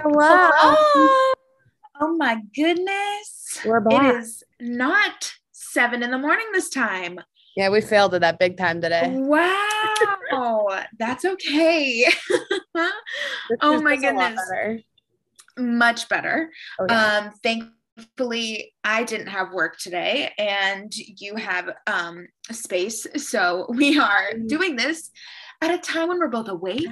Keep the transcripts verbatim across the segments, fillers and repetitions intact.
Hello. Hello. Oh my goodness. We're It back. is not seven in the morning this time. Yeah, we failed at that big time today. Wow. That's okay. This Oh is my just a lot goodness. better. Much better. Oh yeah. Um, thankfully I didn't have work today and you have um a space. So we are doing this at a time when we're both awake.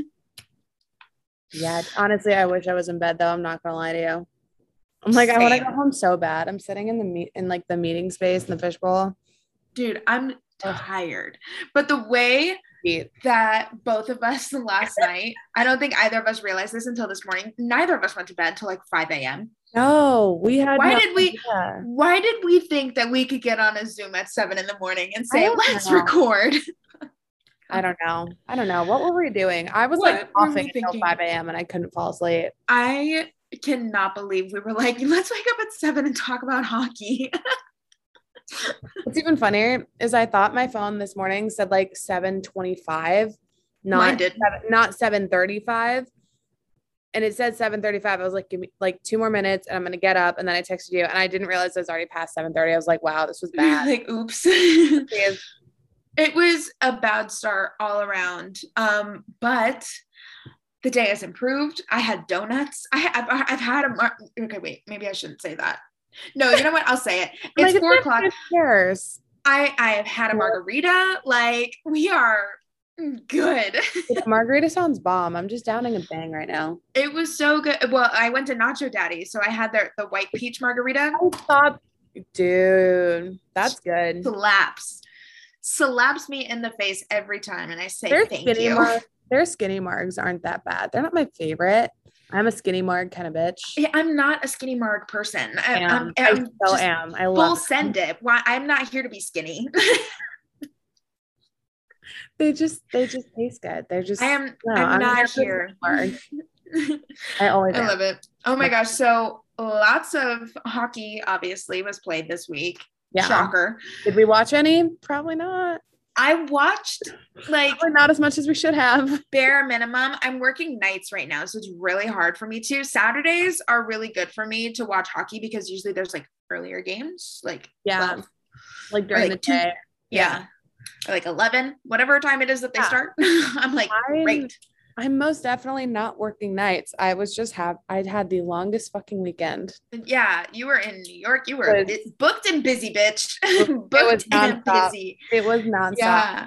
Yeah, honestly, I wish I was in bed though. I'm not gonna lie to you. I'm like, I want to go Same. home so bad. I'm sitting in the meet in like the meeting space in the fishbowl. Dude, I'm Ugh, tired. But the way eat. that both of us last night, I don't think either of us realized this until this morning. Neither of us went to bed till like five a.m. No, we had Why no did we idea. why did we think that we could get on a Zoom at seven in the morning and I say, don't let's know. record? I don't know. I don't know. What were we doing? I was like What were coughing we until thinking? five a.m. and I couldn't fall asleep. I cannot believe we were like, let's wake up at seven and talk about hockey. What's even funnier is I thought my phone this morning said like seven twenty-five, Mine not did. seven, not seven thirty-five. And it said seven thirty-five. I was like, give me like two more minutes and I'm going to get up. And then I texted you and I didn't realize it was already past seven thirty. I was like, wow, this was bad. Like, oops. Yes. It was a bad start all around. Um, but the day has improved. I had donuts. I, have I've had a mar- okay. Wait, maybe I shouldn't say that. No, you know what? I'll say it. I'm It's like, four it's o'clock. not years. I I have had a margarita. Like we are good. Margarita sounds bomb. I'm just downing a bang right now. It was so good. Well, I went to Nacho Daddy, so I had their the white peach margarita. I thought, dude, that's good. Slaps, slaps me in the face every time, and I say Their thank skinny you. marg, their skinny margs aren't that bad. They're not my favorite. I'm a skinny marg kind of bitch. Yeah, I'm not a skinny marg person. I, Am. I'm, I I'm still just am. I full love send it. Why I'm not here to be skinny. they just they just taste good. They're just I am. no, I'm I'm not here here. for the marg. I always I am. love it. Oh my gosh! So lots of hockey obviously was played this week. Yeah. Shocker. Did we watch any? Probably not. I watched like Probably not as much as we should have. bare minimum. I'm working nights right now, so it's really hard for me to. Saturdays are really good for me to watch hockey because usually there's like earlier games, like Yeah. twelve, Like during like the two, day. yeah, or like eleven, whatever time it is that they Yeah. start. I'm like, I'm, great. I'm most definitely not working nights. I was just have I'd had the longest fucking weekend. Yeah, you were in New York. You were It was, bu- booked and busy, bitch. it was Booked and nonstop. busy. It was nonstop. Yeah.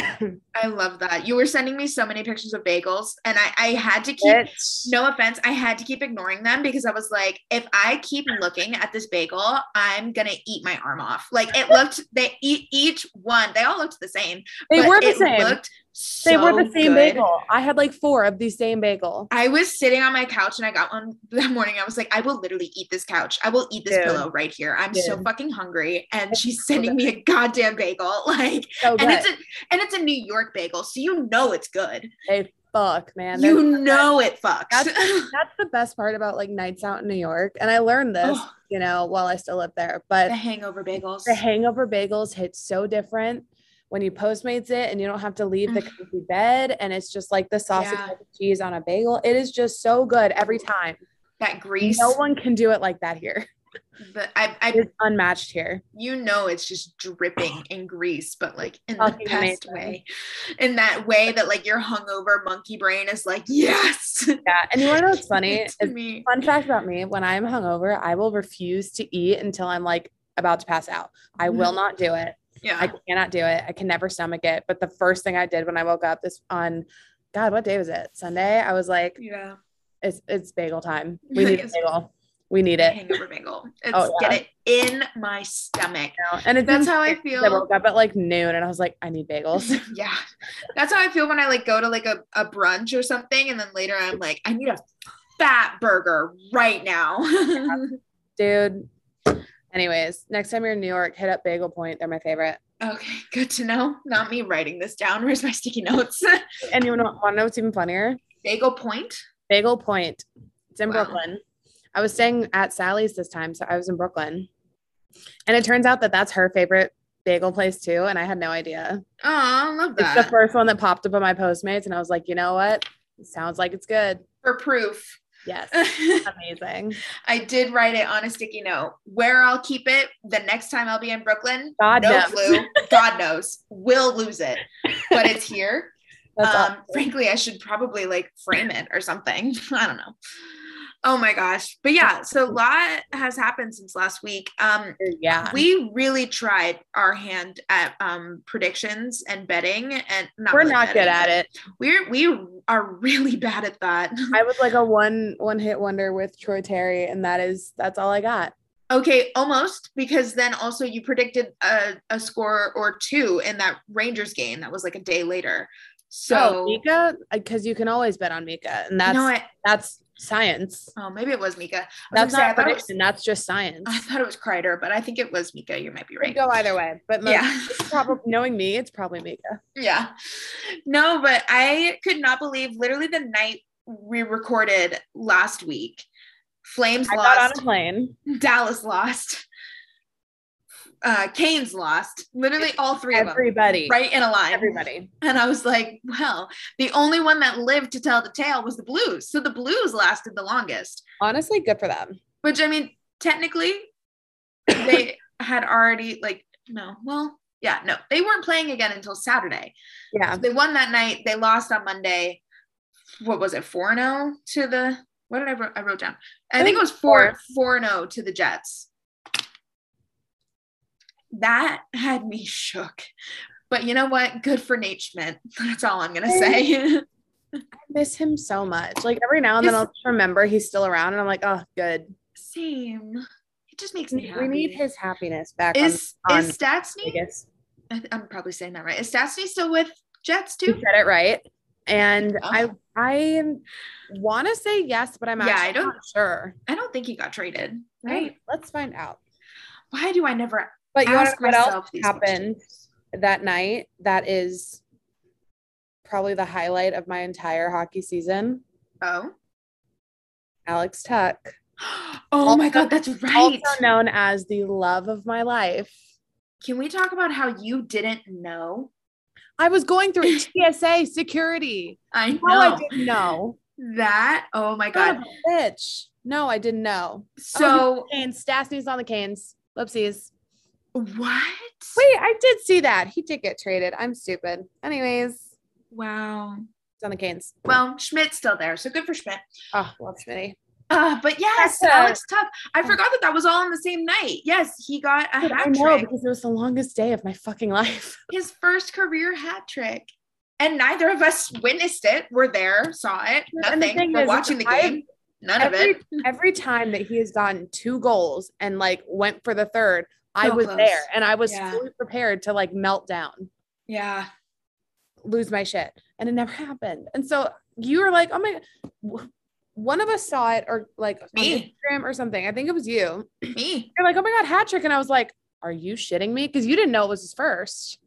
I love that. You were sending me so many pictures of bagels, and I, I had to keep, It's, no offense, I had to keep ignoring them because I was like, if I keep looking at this bagel, I'm gonna eat my arm off. Like it looked, they eat each one, they all looked the same. they but were the it same. Looked so they were the same good. bagel. I had like four of the same bagel. I was sitting on my couch and I got one that morning. I was like, I will literally eat this couch. I will eat this Dude. pillow right here. I'm Dude. so fucking hungry. And It's she's so sending me a goddamn bagel. Like, So and good. it's a and it's a New York bagel, so you know it's good. They fuck, man. You They're so know good. it fucks. That's that's the best part about like nights out in New York. And I learned this, Oh, you know, while I still live there. But the hangover bagels. the hangover bagels hit so different when you Postmates it and you don't have to leave the comfy bed and it's just like the sausage Yeah. and cheese on a bagel. It is just so good every time. That grease. No one can do it like that here. The, I, I, It's unmatched here. you know, it's just dripping in grease, but like in Fucking the best amazing. way. In that way that like your hungover monkey brain is like, yes. Yeah. And you want to know what's funny? Give it to Is, me. fun fact about me, when I'm hungover, I will refuse to eat until I'm like about to pass out. I will not do it. Yeah. I cannot do it. I can never stomach it. But the first thing I did when I woke up this on, God, what day was it? Sunday. I was like, yeah. it's it's bagel time. We need a It's bagel. We need the it. hangover bagel. It's Oh, yeah. get it in my stomach. You know? And it's That's how I insane feel. because I woke up at like noon and I was like, I need bagels. Yeah. That's how I feel when I like go to like a, a brunch or something. And then later I'm like, I need a fat burger right now. Dude. Anyways, next time you're in New York, hit up Bagel Point. They're my favorite. Okay, good to know. Not me writing this down. Where's my sticky notes? And you want to know what's even funnier? Bagel Point. Bagel Point. It's in Wow. Brooklyn. I was staying at Sally's this time, so I was in Brooklyn. And it turns out that that's her favorite bagel place too, and I had no idea. Oh, I love It's that. the first one that popped up on my Postmates, and I was like, you know what? It sounds like it's good. For proof. Yes. Amazing. I did write it on a sticky note. Where I'll keep it the next time I'll be in Brooklyn. God no knows. clue. God knows. We'll lose it. But it's here. That's um, awesome. Frankly, I should probably like frame it or something. I don't know. Oh my gosh. But yeah, so a lot has happened since last week. Um, yeah. We really tried our hand at um, predictions and betting, and not we're really not betting, good at it. We're, we are really bad at that. I was like a one, one hit wonder with Troy Terry, and that is, that's all I got. Okay, almost, because then also you predicted a, a score or two in that Rangers game. That was like a day later. So oh, Mika, because you can always bet on Mika, and that's no, I, that's science. Oh, maybe it was Mika. That's not say, prediction. Was, that's just science. I thought it was Kreider, but I think it was Mika. You might be right. Could go either way, but most, yeah, it's probably knowing me, it's probably Mika. Yeah, no, but I could not believe literally the night we recorded last week, Flames I lost. got on a plane. Dallas lost. Uh, Canes lost. Literally all three Everybody. of them. Right in a line. Everybody. And I was like, well, the only one that lived to tell the tale was the Blues. So the Blues lasted the longest. Honestly, good for them. Which, I mean, technically, they had already, like, no, well, yeah, no. They weren't playing again until Saturday. Yeah. So they won that night. They lost on Monday. What was it, four and oh to the, what did I wrote, I wrote down? I, I think, think it was four and oh to the Jets. That had me shook. But you know what? Good for Nate Schmidt. That's all I'm going to say. I miss him so much. Like every now and then I'll just remember he's still around and I'm like, oh, good. Same. It just makes me happy. We need his happiness back. Is, on, is Stastny? I'm probably saying that right. Is Stastny still with Jets too? You said it right. And oh. I I want to say yes, but I'm yeah, actually I don't, not sure. I don't think he got traded. Right? Let's find out. Why do I never But you ask know what else happened questions? That night? That is probably the highlight of my entire hockey season. Oh. Alex Tuch. Oh also, my God, that's right. Also known as the love of my life. Can we talk about how you didn't know? I was going through T S A security. I know. No, I didn't know. That, oh my God. Bitch. No, I didn't know. So. Oh, Canes. Stastny's on the Canes. Whoopsies. What? Wait, I did see that. He did get traded. I'm stupid. Anyways. Wow. It's on the Canes. Well, Schmidt's still there, so good for Schmidt. Oh, love Schmitty. Uh, but yes, That's Alex Tuch. I forgot that that was all on the same night. Yes, he got a hat trick. I know, because it was the longest day of my fucking life. His first career hat trick. And neither of us witnessed it. We're there, saw it. Nothing. We're is, watching the game. None every, of it. Every time that he has gotten two goals and like went for the third, so I was close. There and I was yeah. fully prepared to like melt down. Yeah. Lose my shit. And it never happened. And so you were like, oh my God. One of us saw it or like Me. on Instagram or something. I think it was you. Me. You're like, oh my God, hat trick. And I was like, are you shitting me? Because you didn't know it was his first.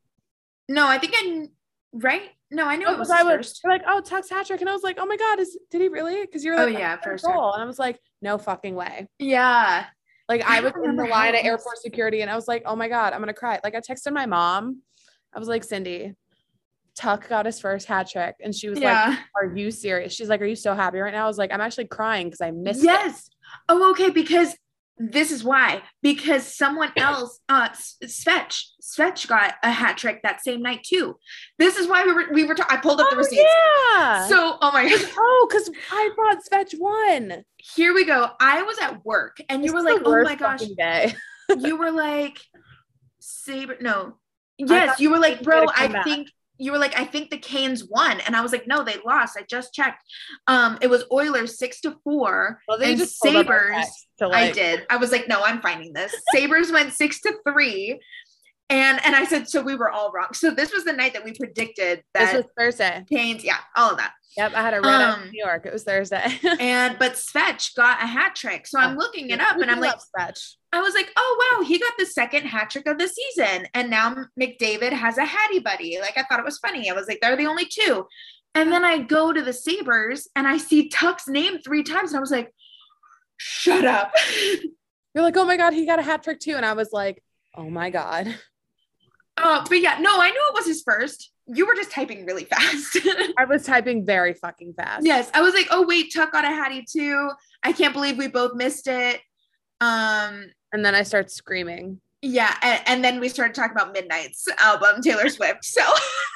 No, I think I, right? No, I knew oh, it was his I was, first. You're like, oh, Tuch's hat trick. And I was like, oh my God, is did he really? Because you're like, oh yeah, first goal. And I was like, no fucking way. Yeah. Like I, I was in the line at airport security and I was like, oh my God, I'm going to cry. Like I texted my mom. I was like, Cindy, Tuch got his first hat trick. And she was yeah. like, are you serious? She's like, are you so happy right now? I was like, I'm actually crying because I missed yes. it. Yes. Oh, okay. Because this is why. Because someone else, uh, Svetch, Svetch got a hat trick that same night too. This is why we were, we were, ta- I pulled up oh, the receipts. Yeah. So, oh my God. Oh, because I thought Svetch won. Here we go. I was at work and this you were like, oh my gosh. Day. You were like, Saber, no. Yes, you were like, bro, I back. think, you were like, I think the Canes won. And I was like, no, they lost. I just checked. Um, it was Oilers six to four. Well, and just Sabres. To like- I did. I was like, no, I'm finding this. Sabres went six to three. And and I said, so we were all wrong. So this was the night that we predicted that. This was Thursday. Canes, yeah, all of that. Yep, I had a red um, in New York. It was Thursday. and but Svetch got a hat trick. So I'm looking it up and I'm like, Svetch. I was like, oh wow, he got the second hat trick of the season. And now McDavid has a Hattie buddy. Like I thought it was funny. I was like, they're the only two. And then I go to the Sabres and I see Tuch's name three times. And I was like, shut up. You're like, oh my God, he got a hat trick too. And I was like, oh my God. Oh, but yeah, no, I knew it was his first. You were just typing really fast. I was typing very fucking fast. Yes. I was like, oh wait, Tuck got a Hattie too. I can't believe we both missed it. Um, and then I start screaming. Yeah. And, and then we started talking about Midnight's album, Taylor Swift. So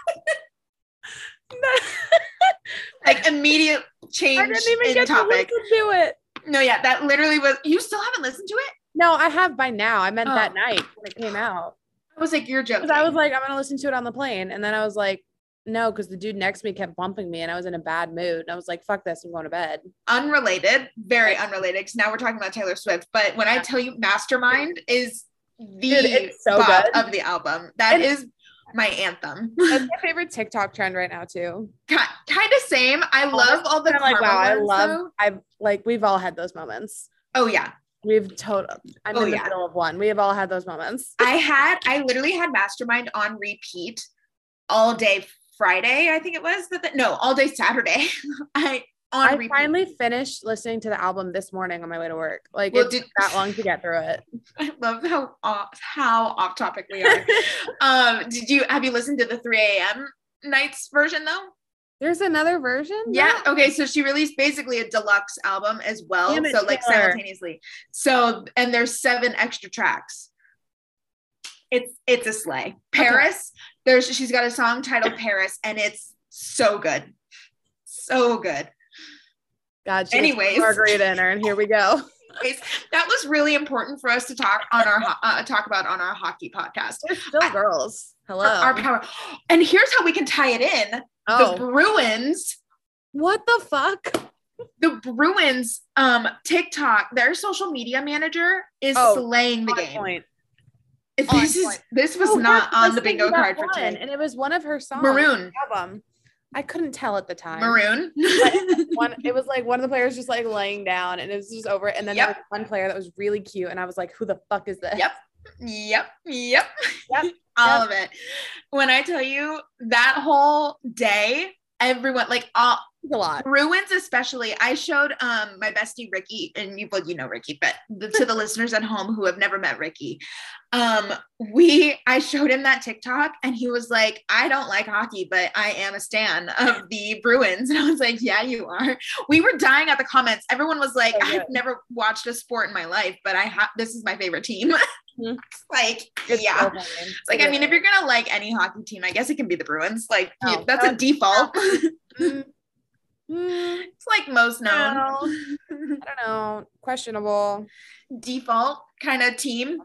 like immediate change. I didn't even get topic. to do it. No, yeah, that literally was, you still haven't listened to it? No, I have by now. I meant oh. that night when it came out. I was like, you're joking. I was like, I'm going to listen to it on the plane. And then I was like, no, because the dude next to me kept bumping me and I was in a bad mood. And I was like, fuck this, I'm going to bed. Unrelated, very unrelated, because now we're talking about Taylor Swift. But when I tell you Mastermind is the dude, so bop good. of the album, that and is my anthem. That's my favorite TikTok trend right now too. Kind of same. I love all the like, wow, I love, I like, we've all had those moments. Oh yeah. We've total. I'm oh, in the yeah. middle of one. We have all had those moments. I had, I literally had Mastermind on repeat all day Friday. I think it was that. No, all day Saturday. I on. I repeat. finally finished listening to the album this morning on my way to work. Like well, it took that long to get through it. I love how off, how off topic we are. um, did you have you listened to the three a.m. nights version though? There's another version? Yeah. No. Okay. So she released basically a deluxe album as well. Damn it, so like Taylor. simultaneously. So, and there's seven extra tracks. It's, it's a slay. Paris. Okay. There's, she's got a song titled Paris and it's so good. So good. God. Anyways. Margarita in her and here we go. Anyways, that was really important for us to talk on our, uh, talk about on our hockey podcast. We're still I, girls. Hello. Our, our power. And here's how we can tie it in. Oh. The Bruins. What the fuck? The Bruins um TikTok, their social media manager is oh, slaying the game. Point. This on is point. This was oh, not on the bingo card for today. And it was one of her songs. Maroon album. I couldn't tell at the time. Maroon. one, it was like one of the players just like laying down and it was just over. And then yep. there was one player that was really cute. And I was like, who the fuck is this? Yep. Yep. Yep. Yep. All yep. of it. When I tell you that whole day, everyone like all a lot. Bruins especially. I showed um my bestie Ricky, and you well you know Ricky, but the, to the listeners at home who have never met Ricky, um we I showed him that TikTok and he was like, I don't like hockey, but I am a stan of the Bruins. And I was like, yeah, you are. We were dying at the comments. Everyone was like, oh, I've never watched a sport in my life, but I have this is my favorite team. Mm-hmm. like it's yeah so like yeah. I mean if you're gonna like any hockey team, I guess it can be the Bruins. Like no, that's a default. mm, it's like most known. I don't know, questionable default kind of team.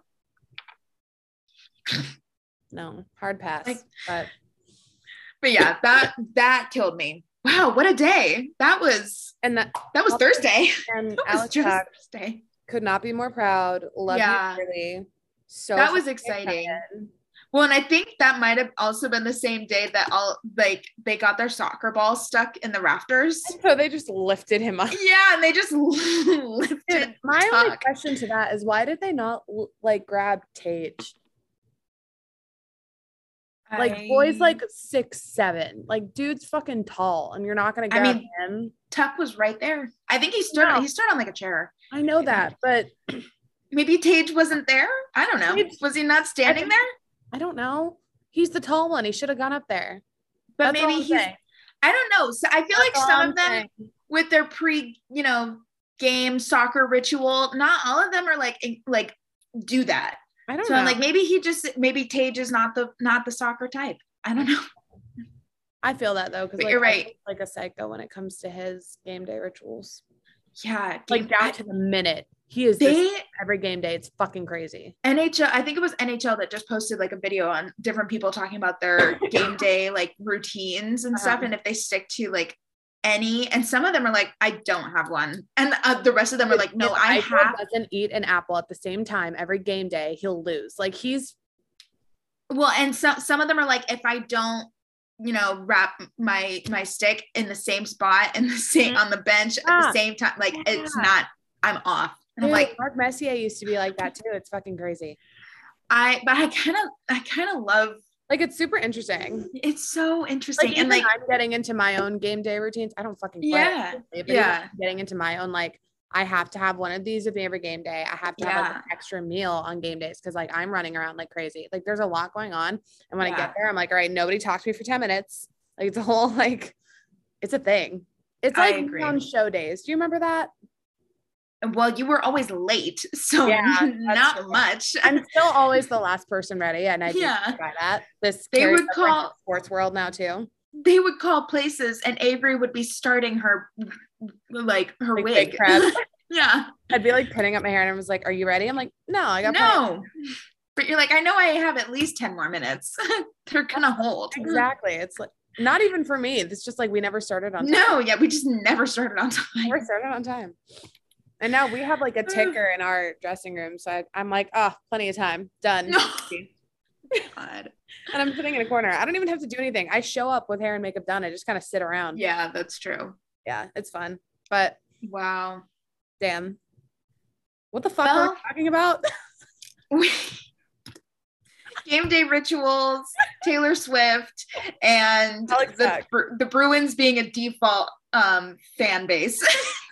No, hard pass. Like, but but yeah, that that killed me. Wow, what a day that was. And that that was Thursday. And that Alex was just Thursday. Could not be more proud. Love yeah. you really. So that was exciting. Excited. Well, and I think that might have also been the same day that all like they got their soccer ball stuck in the rafters. And so they just lifted him up. Yeah, and they just lifted. Dude, my Tuck. only question to that is why did they not like grab Tage? Like I... boys like six, seven. Like dude's fucking tall, and you're not gonna grab I mean, him. Tuck was right there. I think he stood. No. He stood on like a chair. I know that, but maybe Tage wasn't there. I don't know. Tage, was he not standing I there? I don't know. He's the tall one. He should have gone up there. But That's maybe he's. Saying. I don't know. So I feel That's like some I'm of them, saying. with their pre, you know, game soccer ritual, not all of them are like like do that. I don't so know. I'm like maybe he just maybe Tage is not the not the soccer type. I don't know. I feel that though, because like, you're right. Like a psycho when it comes to his game day rituals. Yeah, like down I, to the minute. He is they, this every game day. It's fucking crazy. N H L, I think it was N H L that just posted like a video on different people talking about their game day like routines and uh-huh. stuff, and if they stick to like any, and some of them are like, I don't have one, and uh, the rest of them are like, no, if I have. Doesn't eat an apple at the same time every game day, he'll lose. Like he's. Well, and some some of them are like, if I don't, you know, wrap my my stick in the same spot and the same on the bench yeah. at the same time, like yeah. it's not. I'm off. And Dude, I'm like, Mark Messier used to be like that too. It's fucking crazy. I, but I kind of, I kind of love. Like it's super interesting. It's so interesting, like, and like I'm getting into my own game day routines. I don't fucking play yeah, it, yeah. Getting into my own like I have to have one of these with me every game day. I have to Yeah. have like an extra meal on game days because like I'm running around like crazy. Like there's a lot going on. And when Yeah. I get there, I'm like, all right, nobody talks to me for ten minutes. Like it's a whole like it's a thing. It's I like agree. on show days. Do you remember that? Well, you were always late, so Yeah, not true. much. I'm still always the last person ready, and I do Yeah. by that. This They carries would over into call- the sports world now too. They would call places and Avery would be starting her like her Like, wig. prep. Yeah. I'd be like pinning up my hair and I was like, are you ready? I'm like, no, I got No. But you're like, I know I have at least ten more minutes. They're gonna hold. Exactly. It's like not even for me. It's just like we never started on time. No, yeah, we just never started on time. Never started on time. And now we have like a ticker in our dressing room. So I, I'm like, oh, plenty of time. Done. No. God. And I'm sitting in a corner. I don't even have to do anything. I show up with hair and makeup done. I just kind of sit around. Yeah, that's true. Yeah, it's fun. But wow. Damn. What the fuck well, are we talking about? Game day rituals, Taylor Swift, and the, the Bruins being a default um, fan base.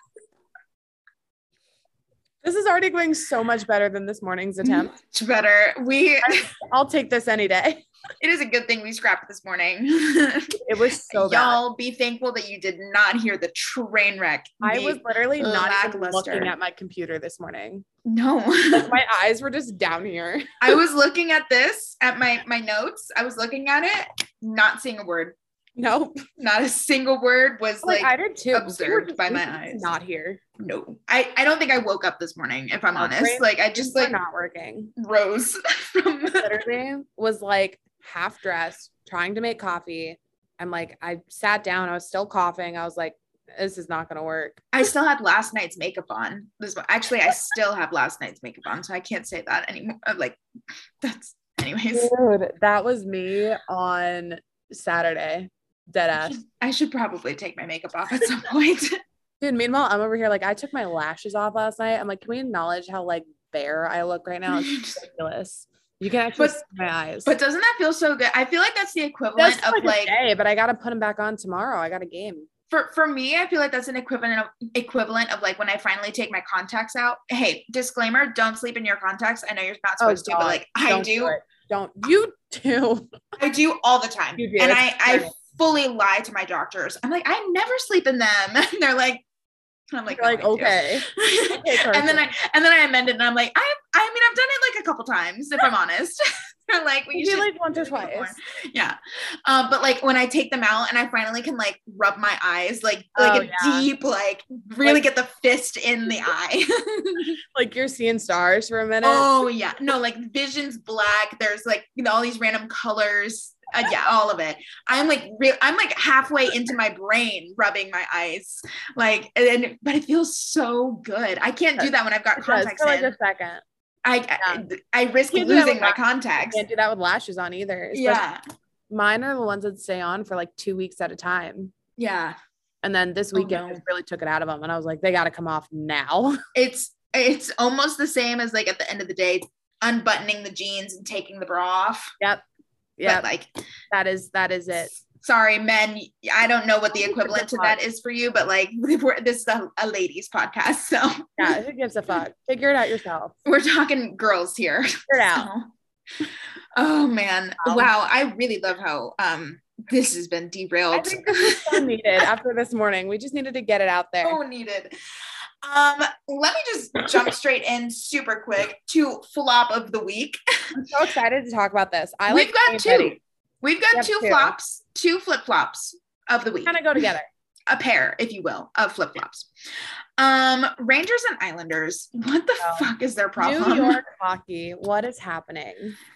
This is already going so much better than this morning's attempt. Much better. We I'll take this any day. It is a good thing we scrapped this morning. It was so bad. Y'all be thankful that you did not hear the train wreck. I was literally not even lackluster. looking at my computer this morning. No. Like, my eyes were just down here. I was looking at this, at my, my notes. I was looking at it, not seeing a word. Nope. Not a single word was like, like I did too. observed by my eyes. Not here. No. I, I don't think I woke up this morning, if I'm no, honest. brain, like I just like not working. Rose from literally was like half dressed, trying to make coffee. I'm like, I sat down, I was still coughing. I was like, this is not gonna work. I still had last night's makeup on. This actually I still have last night's makeup on, so I can't say that anymore. Like that's anyways. Dude, that was me on Saturday. Dead ass. I should, I should probably take my makeup off at some point. Dude, meanwhile, I'm over here like I took my lashes off last night. I'm like, can we acknowledge how like bare I look right now? It's ridiculous. You can actually but, see my eyes. But doesn't that feel so good? I feel like that's the equivalent that's of like, like day, but I gotta put them back on tomorrow. I got a game. For for me, I feel like that's an equivalent of equivalent of like when I finally take my contacts out. Hey, disclaimer, don't sleep in your contacts. I know you're not supposed oh, to, but like don't I do. do don't you do. I do all the time. You do. And I, I fully lie to my doctors. I'm like, I never sleep in them. And they're like, I'm like, You're like, no, okay. okay and then I and then I amended and I'm like, I I mean I've done it like a couple times, if I'm honest. They're like, well, you should like once or twice. More. Yeah. Um, but like when I take them out and I finally can like rub my eyes, like like oh, a yeah. deep, like really like, get the fist in the eye. Like you're seeing stars for a minute. Oh yeah. No, like vision's black. There's like, you know, all these random colors. Uh, yeah, all of it. I'm like real I'm like halfway into my brain rubbing my eyes. Like and but it feels so good. I can't do that when I've got it contacts for like in. a second. I yeah. I, I risk losing my contacts. Can't do that with lashes on either. Yeah. Mine are the ones that stay on for like two weeks at a time. Yeah. And then this weekend oh, no. I really took it out of them and I was like, they got to come off now. It's it's almost the same as like at the end of the day, unbuttoning the jeans and taking the bra off. Yep. Yeah, like that is that is it. Sorry, men. I don't know what the equivalent to that is for you, but like we're, this is a, a ladies podcast, so yeah, who gives a fuck? Figure it out yourself. We're talking girls here. Figure it out. So. Oh man, wow. wow! I really love how um this has been derailed. I think this is so needed after this morning. We just needed to get it out there. So needed. Um, let me just jump straight in super quick to flop of the week. I'm so excited to talk about this. I We've like got two. Ready. We've got two, two flops, two flip flops of the week. Kind of go together. A pair, if you will, of flip flops. Um, Rangers and Islanders. What the oh. fuck is their problem? New York hockey. What is happening?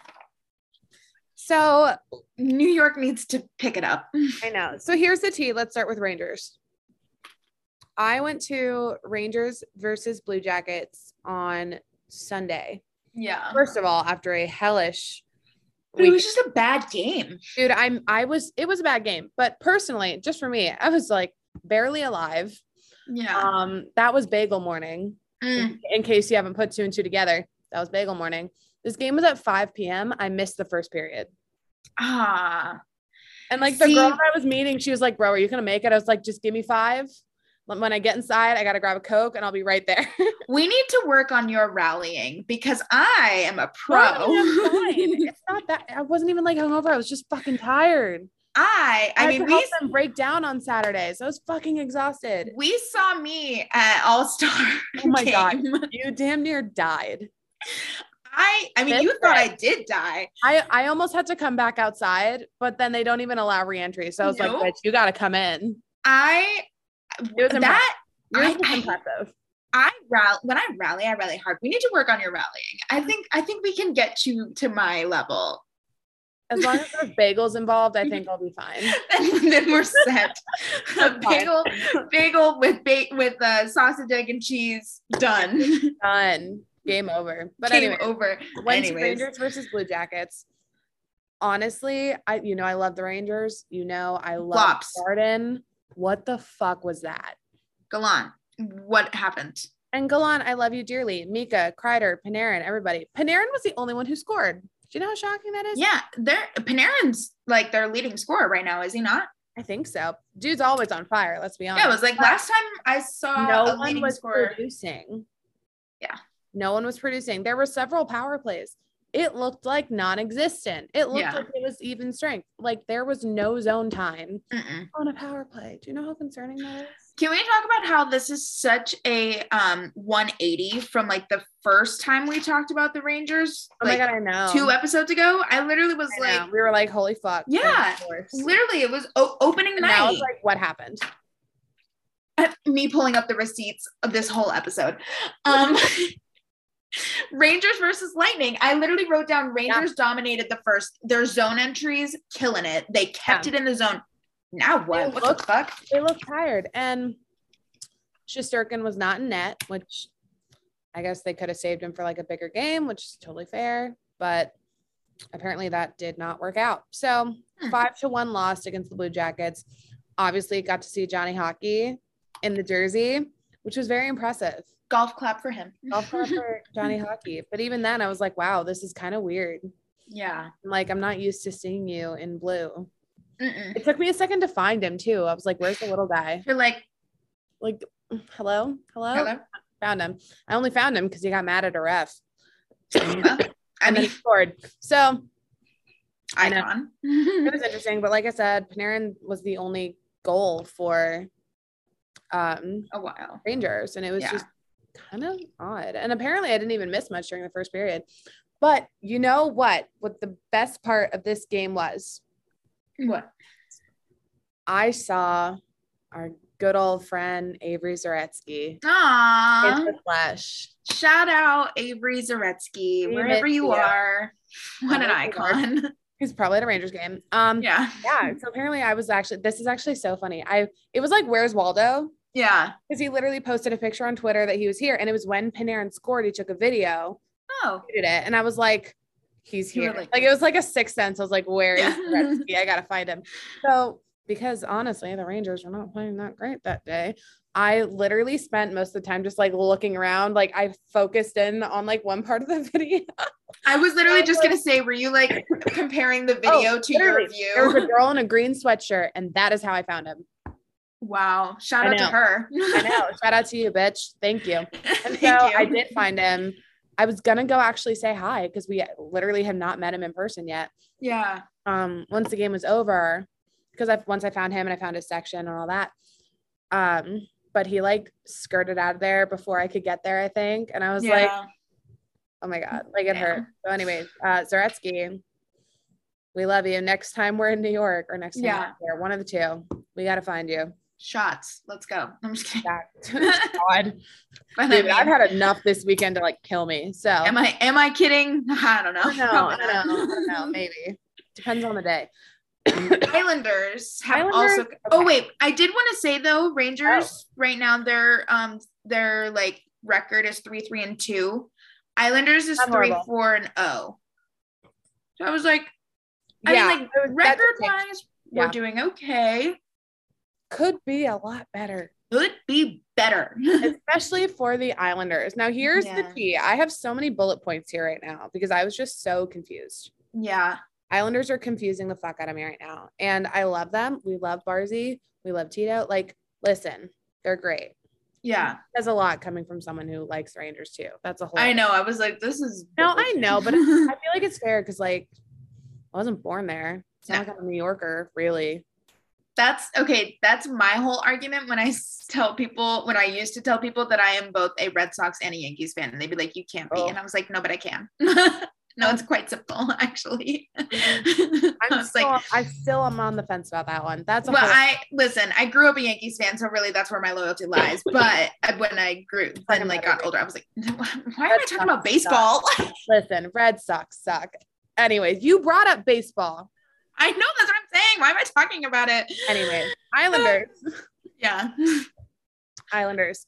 So New York needs to pick it up. I know. So here's the tea. Let's start with Rangers. I went to Rangers versus Blue Jackets on Sunday. Yeah. First of all, after a hellish But it was just a bad game. Dude, I'm I was it was a bad game. But personally, just for me, I was like barely alive. Yeah. Um, that was bagel morning. Mm. In, in case you haven't put two and two together. That was bagel morning. This game was at five p.m. I missed the first period. Ah. And like the See, girl that I was meeting, she was like, bro, are you gonna make it? I was like, just give me five. When I get inside, I got to grab a Coke and I'll be right there. We need to work on your rallying because I am a pro. It's not that I wasn't even like hungover. I was just fucking tired. I, I, I mean, we helped them break down on Saturdays. I was fucking exhausted. We saw me at All-Star. Oh my game. God. You damn near died. I, I mean, this you day. thought I did die. I, I almost had to come back outside, but then they don't even allow reentry. So I was nope. like, bitch, you got to come in. I, it was that, impressive. I, impressive. I, I rally, when I rally, I rally hard. We need to work on your rallying. I think, I think we can get you to my level. As long as there's bagels involved, I think I'll be fine. And then we're set. A bagel, bagel with ba- with uh, sausage, egg, and cheese. Done. Done. Game over. But Game anyway, over. Went to Rangers versus Blue Jackets. Honestly, I you know I love the Rangers. You know I love Flops. Garden. What the fuck was that? Gallant. What happened? And Gallant, I love you dearly. Mika, Kreider, Panarin, everybody. Panarin was the only one who scored. Do you know how shocking that is? Yeah, they're Panarin's like their leading scorer right now, is he not? I think so. Dude's always on fire. Let's be honest. Yeah, it was like last time I saw no a one leading was scorer. producing. Yeah, no one was producing. There were several power plays. It looked like non-existent. It looked yeah. like it was even strength. Like there was no zone time Mm-mm. on a power play. Do you know how concerning that is? Can we talk about how this is such a um one eighty from like the first time we talked about the Rangers? Oh like, my God, I know. Two episodes ago, I literally was I like, know. We were like, holy fuck. Yeah, literally, it was o- opening and night. I was like, what happened? Me pulling up the receipts of this whole episode. Um. Rangers versus Lightning. I literally wrote down Rangers yeah. dominated the first. Their zone entries, killing it. They kept yeah. it in the zone. Now what? What look, the fuck? They look tired. And Shesterkin was not in net, which I guess they could have saved him for like a bigger game, which is totally fair. But apparently that did not work out. So hmm. five to one loss against the Blue Jackets. Obviously got to see Johnny Hockey in the jersey, which was very impressive. Golf clap for him. Golf clap for Johnny Hockey. But even then I was like, wow, this is kind of weird. Yeah. Like, I'm not used to seeing you in blue. Mm-mm. It took me a second to find him too. I was like, where's the little guy? You're like, like, hello? Hello? Hello? Found him. I only found him because he got mad at a ref. Well, I mean, he scored. So icon. It was interesting. But like I said, Panarin was the only goal for um a while Rangers. And it was yeah. just kind of odd. And apparently I didn't even miss much during the first period. But you know what? What the best part of this game was? What? I saw our good old friend Avery Zaretsky. Aww. In the flesh. Shout out Avery Zaretsky, we wherever you are. What an icon. He's probably at a Rangers game. Um, yeah. Yeah. So apparently I was actually, this is actually so funny. I, it was like, where's Waldo? Yeah. Because he literally posted a picture on Twitter that he was here. And it was when Panarin scored, he took a video. Oh. He did it. And I was like, he's here. Really? Like, it was like a sixth sense. I was like, where is Gretzky? I got to find him. So, because honestly, the Rangers were not playing that great that day. I literally spent most of the time just like looking around. Like I focused in on like one part of the video. I was literally I was just like, going to say, were you like comparing the video oh, to your view? There was a girl in a green sweatshirt and that is how I found him. Wow. Shout out to her. I know. Shout out to you, bitch. Thank you. And Thank so you. I did find him. I was going to go actually say hi because we literally have not met him in person yet. Yeah. Um, once the game was over, because I once I found him and I found his section and all that. Um, but he like skirted out of there before I could get there, I think. And I was yeah. like, oh my God, like it yeah. hurt. So anyways, uh, Zaretsky, we love you. Next time we're in New York or next time yeah. we're here, one of the two, we got to find you. Shots. Let's go. I'm just kidding. God. Dude, I've had enough this weekend to like kill me. So am I, am I kidding? I don't know. I don't know. I don't know. I don't know. Maybe. Depends on the day. Islanders have Islanders? also okay. Oh wait, I did want to say though, Rangers oh. right now their um their like record is three three and two. Islanders is That's three horrible. four and oh. So I was like, I yeah, mean, like record wise, yeah. we're doing okay. Could be a lot better. Could be better, especially for the Islanders. Now here's yeah. the key. I have so many bullet points here right now because I was just so confused. Yeah. Islanders are confusing the fuck out of me right now. And I love them. We love Barzy. We love Tito. Like, listen, They're great. Yeah. There's a lot coming from someone who likes the Rangers too. That's a whole. I know. I was like, this is. No, I know, but I feel like it's fair because like I wasn't born there. It's not no. like I'm a New Yorker, really. That's okay. That's my whole argument when I tell people, when I used to tell people that I am both a Red Sox and a Yankees fan, and they'd be like, you can't be. Oh. And I was like, no, but I can. No, it's quite simple, actually. I'm still, like, I still am on the fence about that one. That's a well, whole- I listen. I grew up a Yankees fan, so really that's where my loyalty lies. But when I grew, then like got older, I was like, why am I talking about baseball? Listen, Red Sox suck. Anyways, you brought up baseball. I know, that's what I'm saying. Why am I talking about it? Anyways, Islanders. Yeah, Islanders.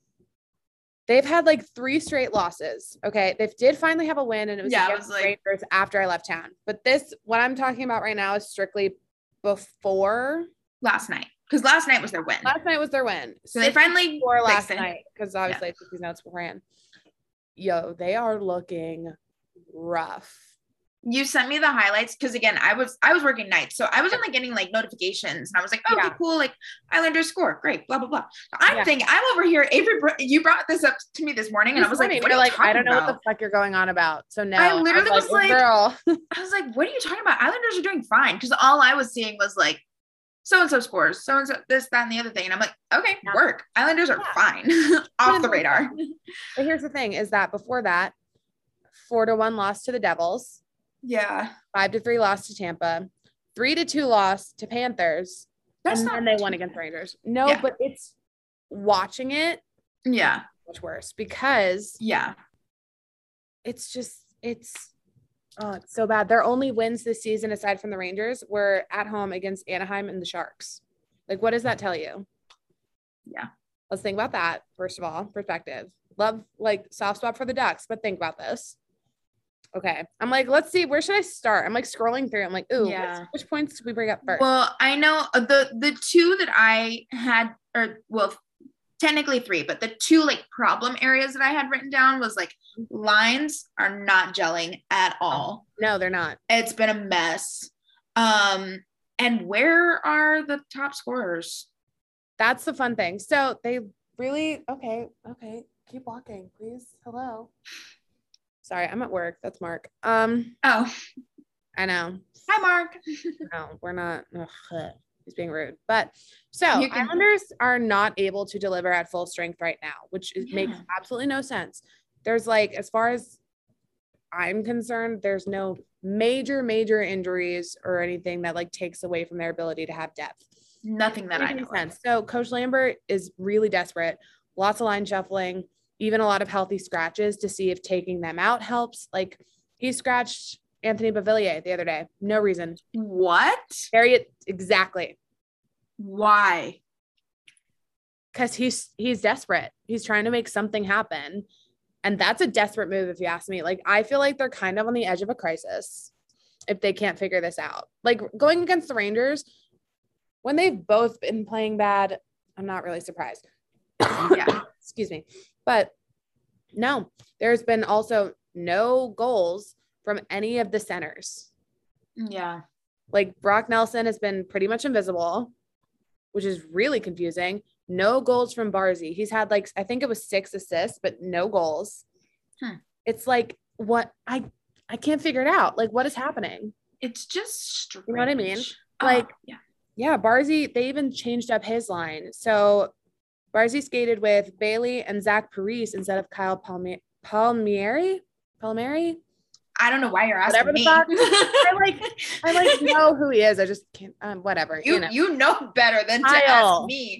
They've had like three straight losses. Okay. They did finally have a win, and it was, yeah, it was like Rangers after I left town. But this, what I'm talking about right now, is strictly before last night. Because last night was their win. Last night was their win. So they finally before last night, because obviously yeah. I took these notes beforehand. Yo, they are looking rough. You sent me the highlights because again, I was I was working nights, so I was only getting like notifications, and I was like, oh, yeah. okay, cool, like Islanders score, great, blah blah blah. I'm yeah. thinking, I'm over here. Avery, you brought this up to me this morning, and this I was morning, like, what are you like, I don't know about? what the fuck you're going on about. So now I literally I was, was like, like girl, I was like, what are you talking about? Islanders are doing fine, because all I was seeing was like, so and so scores, so and so this, that, and the other thing, and I'm like, okay, yeah. work. Islanders are yeah. fine, off the radar. But here's the thing: is that before that, four to one loss to the Devils. Yeah. Five to three loss to Tampa, three to two loss to Panthers. That's and then they won against Rangers. No, yeah. but it's watching it. Yeah. Much worse because yeah, it's just, it's, oh, it's so bad. Their only wins this season, aside from the Rangers, were at home against Anaheim and the Sharks. Like, what does that tell you? Yeah. Let's think about that. First of all, perspective. Love, like, soft spot for the Ducks, but think about this. Okay. I'm like, let's see, where should I start? I'm like scrolling through. I'm like, ooh, yeah. which, which points do we bring up first? Well, I know the the two that I had, or well, technically three, but the two like problem areas that I had written down was like lines are not gelling at all. No, they're not. It's been a mess. Um, and where are the top scorers? That's the fun thing. So they really, okay, okay, keep walking, please. Hello. Sorry, I'm at work. That's Mark. Um. Oh, I know. Hi, Mark. No, we're not. Ugh, he's being rude. But so can- Islanders are not able to deliver at full strength right now, which is, yeah. makes absolutely no sense. There's like, as far as I'm concerned, there's no major, major injuries or anything that like takes away from their ability to have depth. Nothing that I know. Sense. So Coach Lambert is really desperate. Lots of line shuffling. Even a lot of healthy scratches to see if taking them out helps. Like he scratched Anthony Beauvillier the other day. No reason. What? Very exactly. Why? Because he's he's desperate. He's trying to make something happen. And that's a desperate move if you ask me. Like I feel like they're kind of on the edge of a crisis if they can't figure this out. Like going against the Rangers, when they've both been playing bad, I'm not really surprised. Yeah. Excuse me. But no, there's been also no goals from any of the centers. Yeah. Like Brock Nelson has been pretty much invisible, which is really confusing. No goals from Barzy. He's had like, I think it was six assists, but no goals. Hmm. It's like, what I, I can't figure it out. Like what is happening? It's just strange. You know what I mean? Like, uh, yeah. Yeah. Barzy, they even changed up his line. So Barzy skated with Bailey and Zach Parise instead of Kyle Palmi- Palmieri. Palmieri. I don't know why you're asking whatever the me. Fuck. I like, I like know who he is. I just can't. Um, whatever. You, you know, you know better than Kyle. to ask me.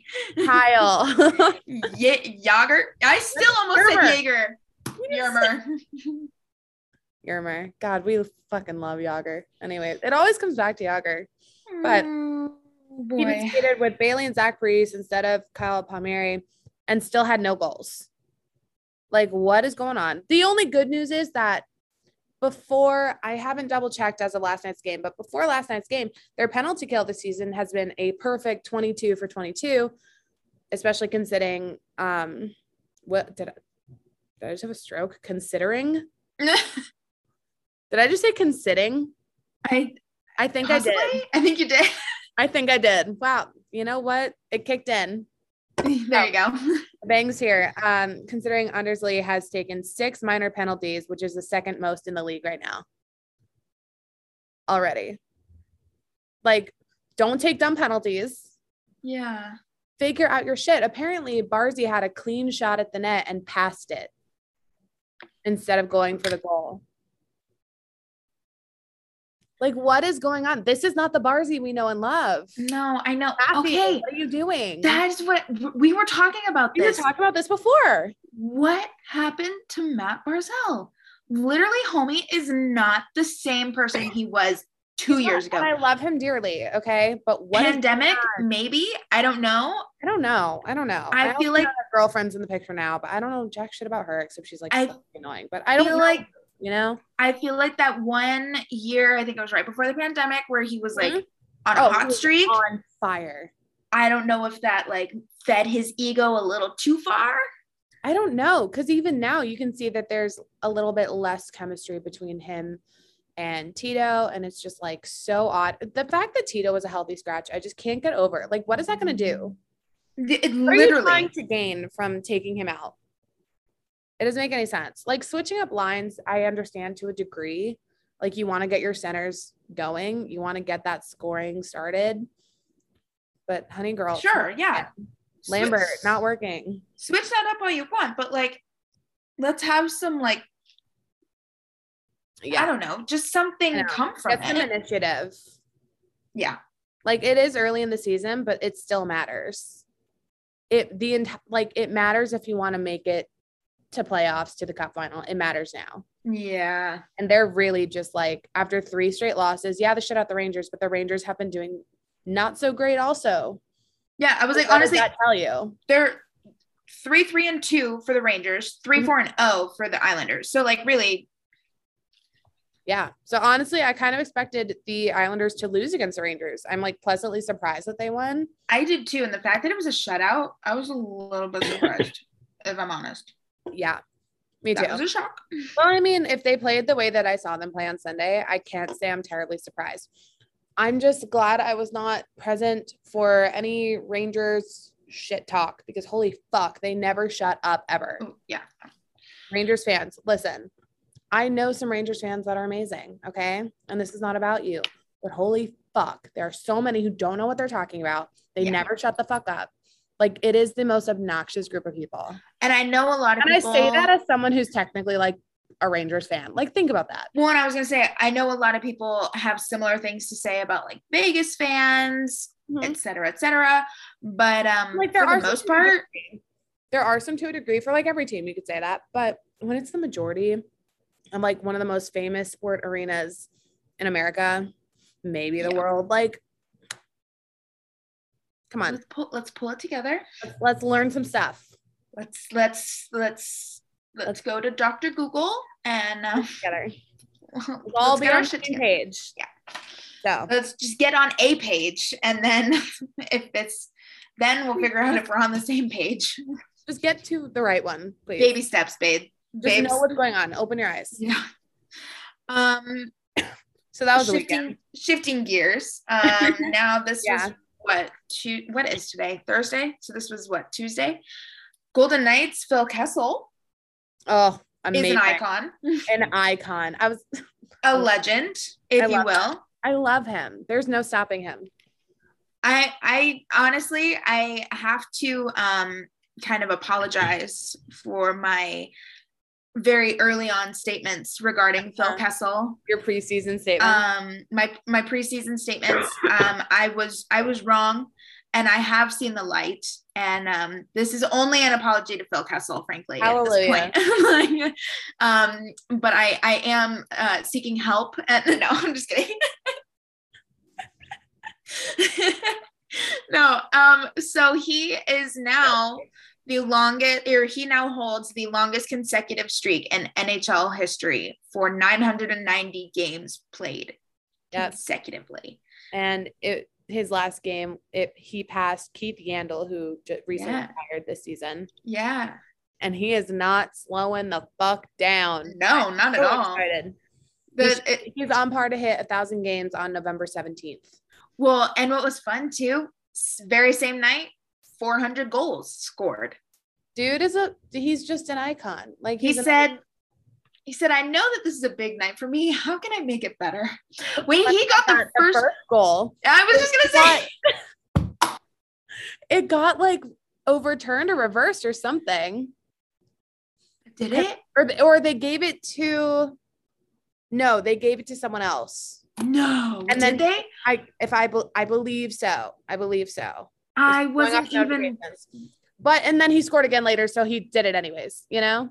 Kyle. Ye- Yager. I still almost Yermer. said Jaeger. Yermer. Yermer. God, we fucking love Yager. Anyway, it always comes back to Yager, but. Mm. Boy. He skated with Bailey and Zach Parise instead of Kyle Palmieri and still had no goals. Like, what is going on? The only good news is that before, I haven't double checked as of last night's game, but before last night's game, their penalty kill this season has been a perfect twenty-two for twenty-two, especially considering, um, what did I, did I just have a stroke? Considering? Did I just say considering? I, I think possibly? I did. I think you did. I think I did. Wow. You know what? It kicked in. There you go. Bangs here. Um, considering Anders Lee has taken six minor penalties, which is the second most in the league right now. Already. Like, don't take dumb penalties. Yeah. Figure out your shit. Apparently, Barzy had a clean shot at the net and passed it instead of going for the goal. Like, what is going on? This is not the Barzy we know and love. No, I know. Matthew, okay. What are you doing? That is what we were talking about. We this. were talking about this before. What happened to Matt Barzal? Literally, homie is not the same person he was two years ago. And I love him dearly. Okay. But what pandemic? Maybe. I don't know. I don't know. I don't know. I, I feel like girlfriend's in the picture now, but I don't know jack shit about her except she's like I so annoying. But I don't feel know, like, you know, I feel like that one year, I think it was right before the pandemic, where he was like mm-hmm. on a oh, hot streak, on fire. I don't know if that like fed his ego a little too far. I don't know, because even now you can see that there's a little bit less chemistry between him and Tito, and it's just like so odd. The fact that Tito was a healthy scratch, I just can't get over. Like, what is that going to do? It, it what literally are you trying to gain from taking him out? It doesn't make any sense. Like, switching up lines, I understand to a degree. Like, you want to get your centers going, you want to get that scoring started. But honey girl, sure, yeah. Lambert, switch, not working. Switch that up all you want, but like, let's have some like, yeah. I don't know, just something come from Get it. some initiative. Yeah. Like, it is early in the season, but it still matters. It the like it matters if you want to make it to playoffs, to the cup final. It matters now. Yeah. And they're really just like, after three straight losses, yeah, the shit out the Rangers, but the Rangers have been doing not so great also. Yeah, I was like, what honestly, does that tell you? They're three, three, and two for the Rangers, three, mm-hmm. four, and oh for the Islanders. So like, really. Yeah. So honestly, I kind of expected the Islanders to lose against the Rangers. I'm like pleasantly surprised that they won. I did too. And the fact that it was a shutout, I was a little bit surprised, if I'm honest. Yeah, me too. That was a shock. Well, I mean, if they played the way that I saw them play on Sunday, I can't say I'm terribly surprised. I'm just glad I was not present for any Rangers shit talk, because holy fuck, they never shut up ever. Ooh, yeah. Rangers fans, listen, I know some Rangers fans that are amazing. Okay. And this is not about you, but holy fuck, there are so many who don't know what they're talking about. They yeah. never shut the fuck up. Like, it is the most obnoxious group of people. And I know a lot of and people. And I say that as someone who's technically like a Rangers fan. Like, think about that. Well, and I was going to say, I know a lot of people have similar things to say about like Vegas fans, mm-hmm. et cetera, et cetera. But um, like, there for are the most part, there are some to a degree for like every team, you could say that. But when it's the majority, I'm like one of the most famous sport arenas in America, maybe the yeah. world, like, come on. Let's pull, let's pull it together. Let's, let's learn some stuff. Let's, let's, let's, let's, let's go to Doctor Google and uh, together. We'll all be on the same page. Yeah. So let's just get on a page, and then if it's, then we'll figure out if we're on the same page. Just get to the right one, please. Baby steps, babe. Just Babes. know what's going on. Open your eyes. Yeah. Um. So that was shifting shifting gears. Um. Now this yeah. was what? Tu- what is today? Thursday. So this was what? Tuesday. Golden Knights. Phil Kessel. Oh, amazing. Is an icon. An icon. I was a legend, if I you will. Him. I love him. There's no stopping him. I I honestly I have to um kind of apologize for my very early on statements regarding uh-huh. Phil Kessel. Your preseason statement. Um, my my preseason statements. um, I was I was wrong, and I have seen the light. And um, this is only an apology to Phil Kessel, frankly. Hallelujah. At this point. like, um, but I I am uh, seeking help. And no, I'm just kidding. no. Um. So he is now the longest, or he now holds the longest consecutive streak in N H L history for nine hundred ninety games played yep. consecutively. And it, his last game, it, he passed Keith Yandel, who just recently yeah. retired this season. Yeah. And he is not slowing the fuck down. No, not so at all. Excited. The, he's, it, he's on par to hit a thousand games on November seventeenth. Well, and what was fun too, very same night, four hundred goals scored. Dude is a, he's just an icon. Like he said, an- he said, I know that this is a big night for me. How can I make it better? When he got the first, the first goal, I was just going to say, it got like overturned or reversed or something. Did it? Or, or they gave it to, no, they gave it to someone else. No. And did then they? I, if I, I believe so. I believe so. I wasn't even. But, and then he scored again later. So he did it anyways, you know?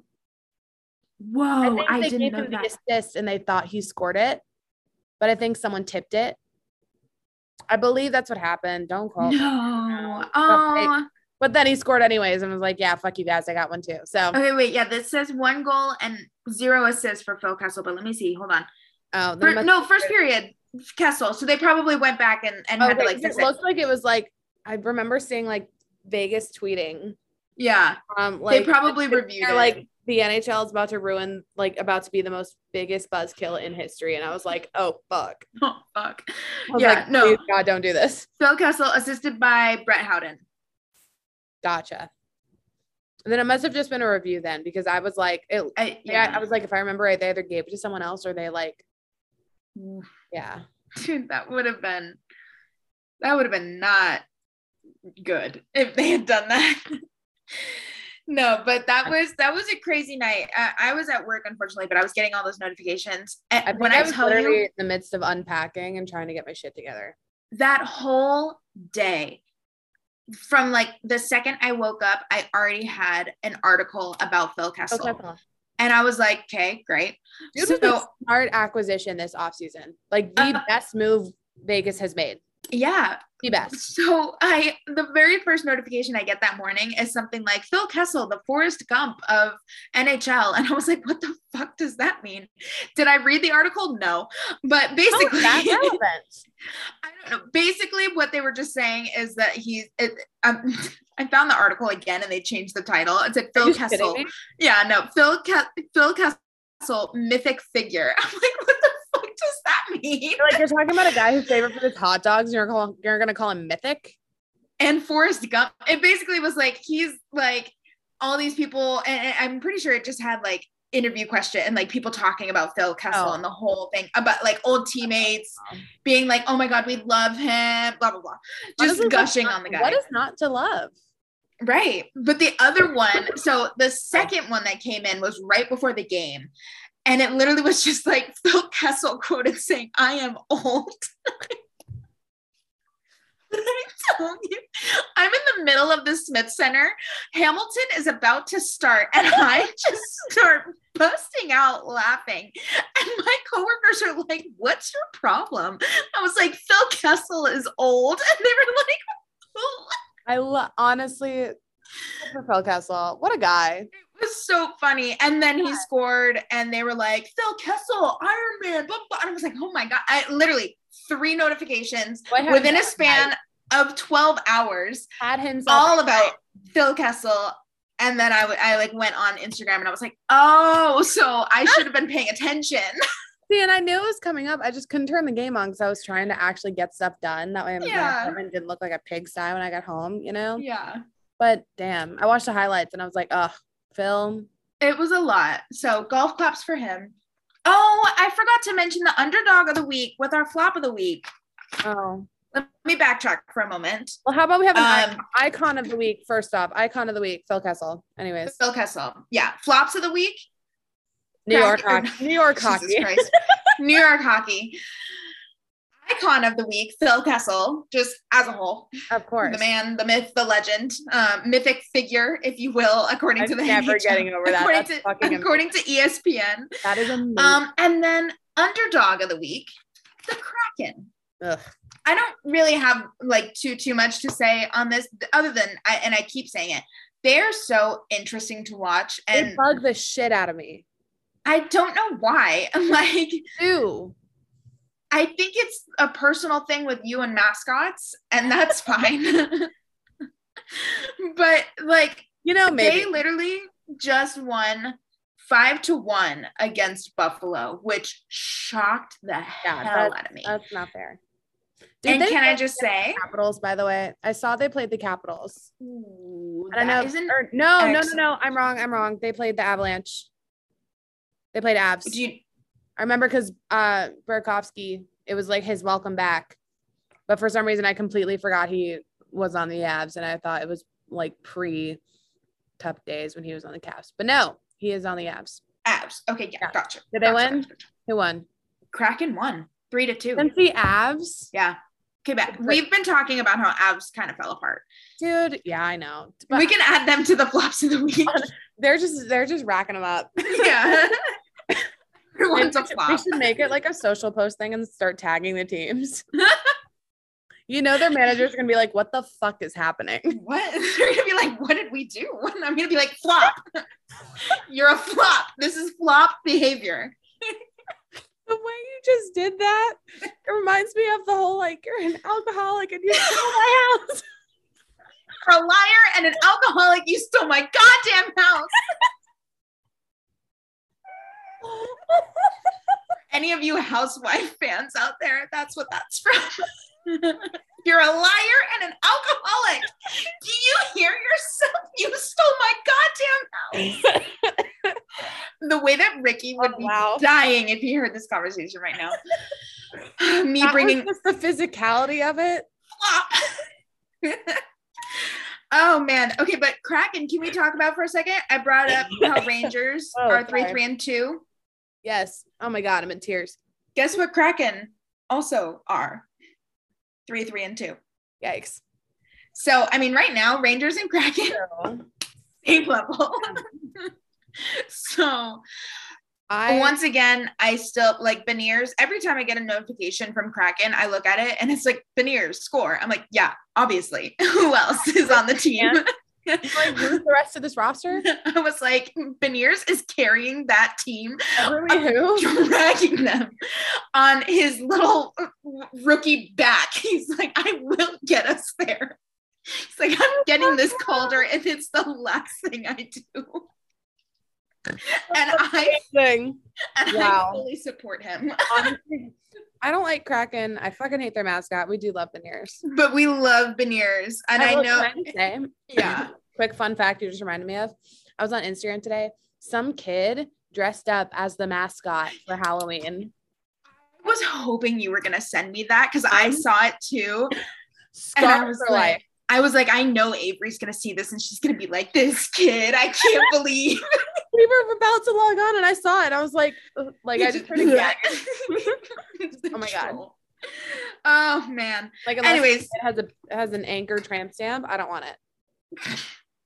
Whoa. I, I they didn't gave know him that. the assist and they thought he scored it. But I think someone tipped it. I believe that's what happened. Don't call me. No. Oh. But then he scored anyways and was like, yeah, fuck you guys. I got one too. So. Okay, wait. Yeah, this says one goal and zero assists for Phil Kessel. But let me see. Hold on. Oh, For, no, first period, Kessel. So they probably went back and, and okay, had to like fix it. It looked like it was like, I remember seeing like Vegas tweeting. Yeah. Um, like, they probably reviewed it. Like the N H L is about to ruin, like about to be the most biggest buzzkill in history. And I was like, oh, fuck. Oh, fuck. Yeah, like, no. God, don't do this. Phil Kessel, assisted by Brett Howden. Gotcha. And then it must have just been a review then, because I was like, it, I, yeah. yeah, I was like, if I remember right, they either gave it to someone else or they like, yeah. Dude, that would have been, that would have been not good if they had done that. No, but that was, that was a crazy night. I, I was at work, unfortunately, but I was getting all those notifications. And I when I, I was tell literally you, in the midst of unpacking and trying to get my shit together. That whole day, from like the second I woke up, I already had an article about Phil Kessel. Okay. And I was like, okay, great. Dude, so, was a smart acquisition this offseason. Like the uh, best move Vegas has made. Yeah. The best. So I, the very first notification I get that morning is something like Phil Kessel, the Forrest Gump of N H L. And I was like, what the fuck does that mean? Did I read the article? No. But basically, that relevant. I don't know. Basically what they were just saying is that he's, it, um, I found the article again and they changed the title. It said Phil Kessel. Yeah, no, Phil, Ke- Phil Kessel, mythic figure. I'm like, what the fuck does that mean? You're like, you're talking about a guy who's favorite for his hot dogs and you're calling, you're going to call him mythic? And Forrest Gump. It basically was like, he's like all these people. And, and I'm pretty sure it just had like interview question and like people talking about Phil Kessel oh. and the whole thing about like old teammates oh. being like, oh my God, we love him, blah, blah, blah. Just gushing not, on the guy. What is not to love? Right. But the other one, so the second one that came in was right before the game. And it literally was just like Phil Kessel quoted saying, I am old. I'm telling you, I'm in the middle of the Smith Center. Hamilton is about to start, and I just start busting out laughing. And my coworkers are like, what's your problem? I was like, Phil Kessel is old. And they were like, oh. I lo- honestly, for Phil Kessel, what a guy. It was so funny. And then he scored, and they were like, Phil Kessel, Iron Man, blah, blah. And I was like, oh my God. I literally three notifications within a span night. of twelve hours. Had him all about night. Phil Kessel. And then I, w- I like went on Instagram and I was like, oh, so I should have been paying attention. See, and I knew it was coming up. I just couldn't turn the game on because I was trying to actually get stuff done. That way my yeah. apartment didn't look like a pigsty when I got home, you know? Yeah. But damn, I watched the highlights and I was like, ugh, Phil. It was a lot. So golf claps for him. Oh, I forgot to mention the underdog of the week with our flop of the week. Oh. Let me backtrack for a moment. Well, how about we have an um, icon of the week first off? Icon of the week, Phil Kessel. Anyways. Phil Kessel. Yeah. Flops of the week. New York hockey. New York hockey. New York hockey. Icon of the week, Phil Kessel, just as a whole. Of course. The man, the myth, the legend, um, mythic figure, if you will, according I'm to the never N H L. Getting over that. According, That's to, fucking according to E S P N. That is amazing. Um, and then underdog of the week, the Kraken. Ugh. I don't really have like too too much to say on this, other than I and I keep saying it. They're so interesting to watch, and they bug the shit out of me. I don't know why. Like, ew. I think it's a personal thing with you and mascots, and that's fine. But like, you know, maybe they literally just won five to one against Buffalo, which shocked the yeah, hell out of me. That's not fair. Did and can I just say Capitals, by the way, I saw they played the Capitals. Ooh, I don't know. Isn't or, no, excellent. no, no, no. I'm wrong. I'm wrong. They played the Avalanche. They played Avs. Do you- I remember because uh, Burakovsky, it was like his welcome back. But for some reason, I completely forgot he was on the Avs. And I thought it was like pre tough days when he was on the Caps. But no, he is on the Avs. Avs. Okay. Yeah. yeah. Gotcha. Did gotcha, they win? Gotcha, gotcha. Who won? Kraken won three to two. Since the Avs? Yeah. Okay, but we've been talking about how Avs kind of fell apart. Dude, yeah, I know. But we can add them to the flops of the week. They're just they're just racking them up. Yeah. Everyone's a flop. We should make it like a social post thing and start tagging the teams. You know their managers are gonna be like, what the fuck is happening? What? They're gonna be like, what did we do? I'm gonna be like, flop. You're a flop. This is flop behavior. The way you just did that, it reminds me of the whole like you're an alcoholic and you stole my house. You're a liar and an alcoholic, you stole my goddamn house. Any of you housewife fans out there, that's what that's from. You're a liar and an alcoholic. Do you hear yourself? You stole my goddamn house. The way that Ricky would oh, wow. be dying if he heard this conversation right now. Me that bringing was just the physicality of it. Oh man. Okay, but Kraken, can we talk about for a second? I brought up how Rangers oh, are three, sorry. three, and two. Yes. Oh my God, I'm in tears. Guess what Kraken also are? Three, three, and two. Yikes. So, I mean, right now, Rangers and Kraken, so. Same level. So, I once again, I still like Beniers. Every time I get a notification from Kraken, I look at it and it's like Beniers score. I'm like, yeah, obviously. Who else is on the team? Like, who's the rest of this roster? I was like, Beniers is carrying that team, who? dragging them on his little rookie back. He's like, I will get us there. He's like, I'm getting this Calder, and it's the last thing I do. And I, and wow. I fully support him. Honestly, I don't like Kraken. I fucking hate their mascot. We do love Beniers. But we love Beniers. And I, I know. Say, yeah. Quick fun fact you just reminded me of. I was on Instagram today. Some kid dressed up as the mascot for Halloween. I was hoping you were going to send me that because I saw it too. And I was like, life. I was like, I know Avery's going to see this and she's going to be like, this kid, I can't believe. We were about to log on and I saw it. I was like, like I just heard it again. Oh my God. Oh man. Like, anyways, it has a it has an anchor tramp stamp. I don't want it.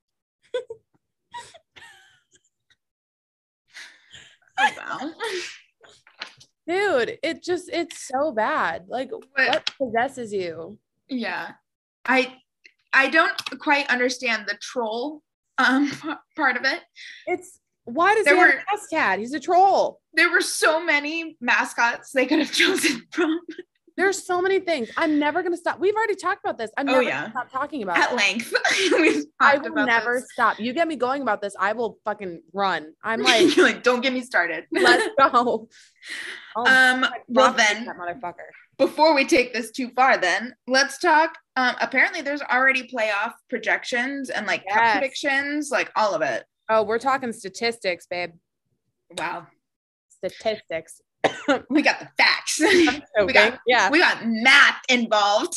Oh, wow. Dude, it just it's so bad. Like, but, what possesses you? Yeah. I I don't quite understand the troll um part of it. It's why does there he were, have a mascot? He's a troll. There were so many mascots they could have chosen from. There's so many things. I'm never gonna stop. We've already talked about this. I'm never oh, yeah. gonna stop talking about at it. length. I will never this. stop. You get me going about this, I will fucking run. I'm like, You're like, don't get me started. Let's go. Oh, um. Well then, that motherfucker. Before we take this too far, then let's talk. Um. Apparently, there's already playoff projections and like yes. cup predictions, like all of it. Oh, we're talking statistics, babe. Wow. Statistics. We got the facts. we got yeah. We got math involved.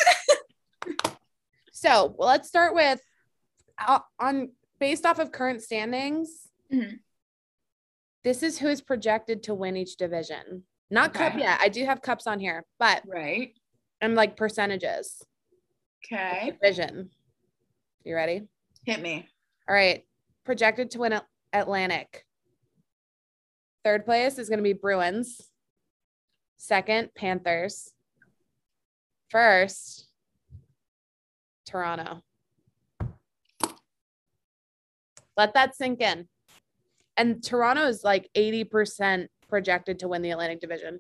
So well, let's start with uh, on based off of current standings. Mm-hmm. This is who is projected to win each division. Not okay. cup yet. I do have cups on here, but right. And like percentages. Okay. Division. You ready? Hit me. All right. Projected to win Atlantic. Third place is going to be Bruins. Second, Panthers. First, Toronto. Let that sink in. And Toronto is like eighty percent projected to win the Atlantic Division.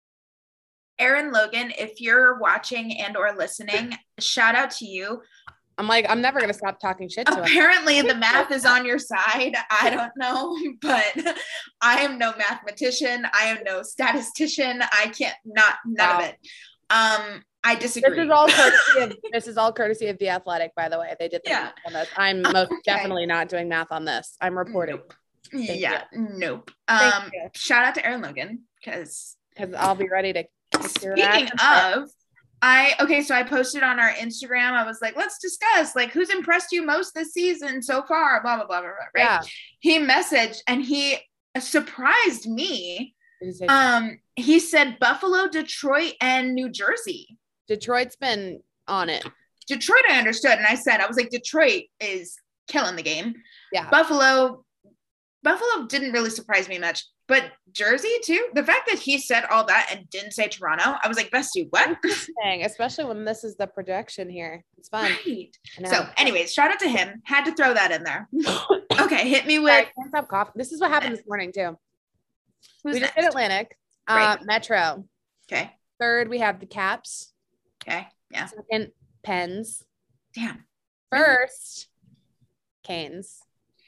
Aaron Logan, if you're watching and or listening, shout out to you. I'm like, I'm never going to stop talking shit to Apparently the math is on your side. I don't know, but I am no mathematician. I am no statistician. I can't, not, none wow. of it. Um, I disagree. This is all courtesy of, this is all courtesy of The Athletic, by the way. They did the yeah. math on this. I'm most okay. definitely not doing math on this. I'm reporting. Nope. Yeah, you. nope. Um, shout out to Aaron Logan because because I'll be ready to. Speaking of, I okay, so I posted on our Instagram. I was like, let's discuss like who's impressed you most this season so far. Blah blah blah blah. blah right? Yeah. He messaged and he surprised me. Um, he said Buffalo, Detroit, and New Jersey. Detroit's been on it. Detroit, I understood, and I said I was like, Detroit is killing the game. Yeah. Buffalo. Buffalo didn't really surprise me much, but Jersey too. The fact that he said all that and didn't say Toronto, I was like, Bestie, what? Interesting, especially when this is the projection here. It's fun. Right. So, anyways, shout out to him. Had to throw that in there. Okay, hit me with. I can't stop coughing. This is what happened this morning too. Who's we next? just did Atlantic, uh, Metro. Okay. Third, we have the Caps. Okay. Yeah. Second, Pens. Damn. First, Canes.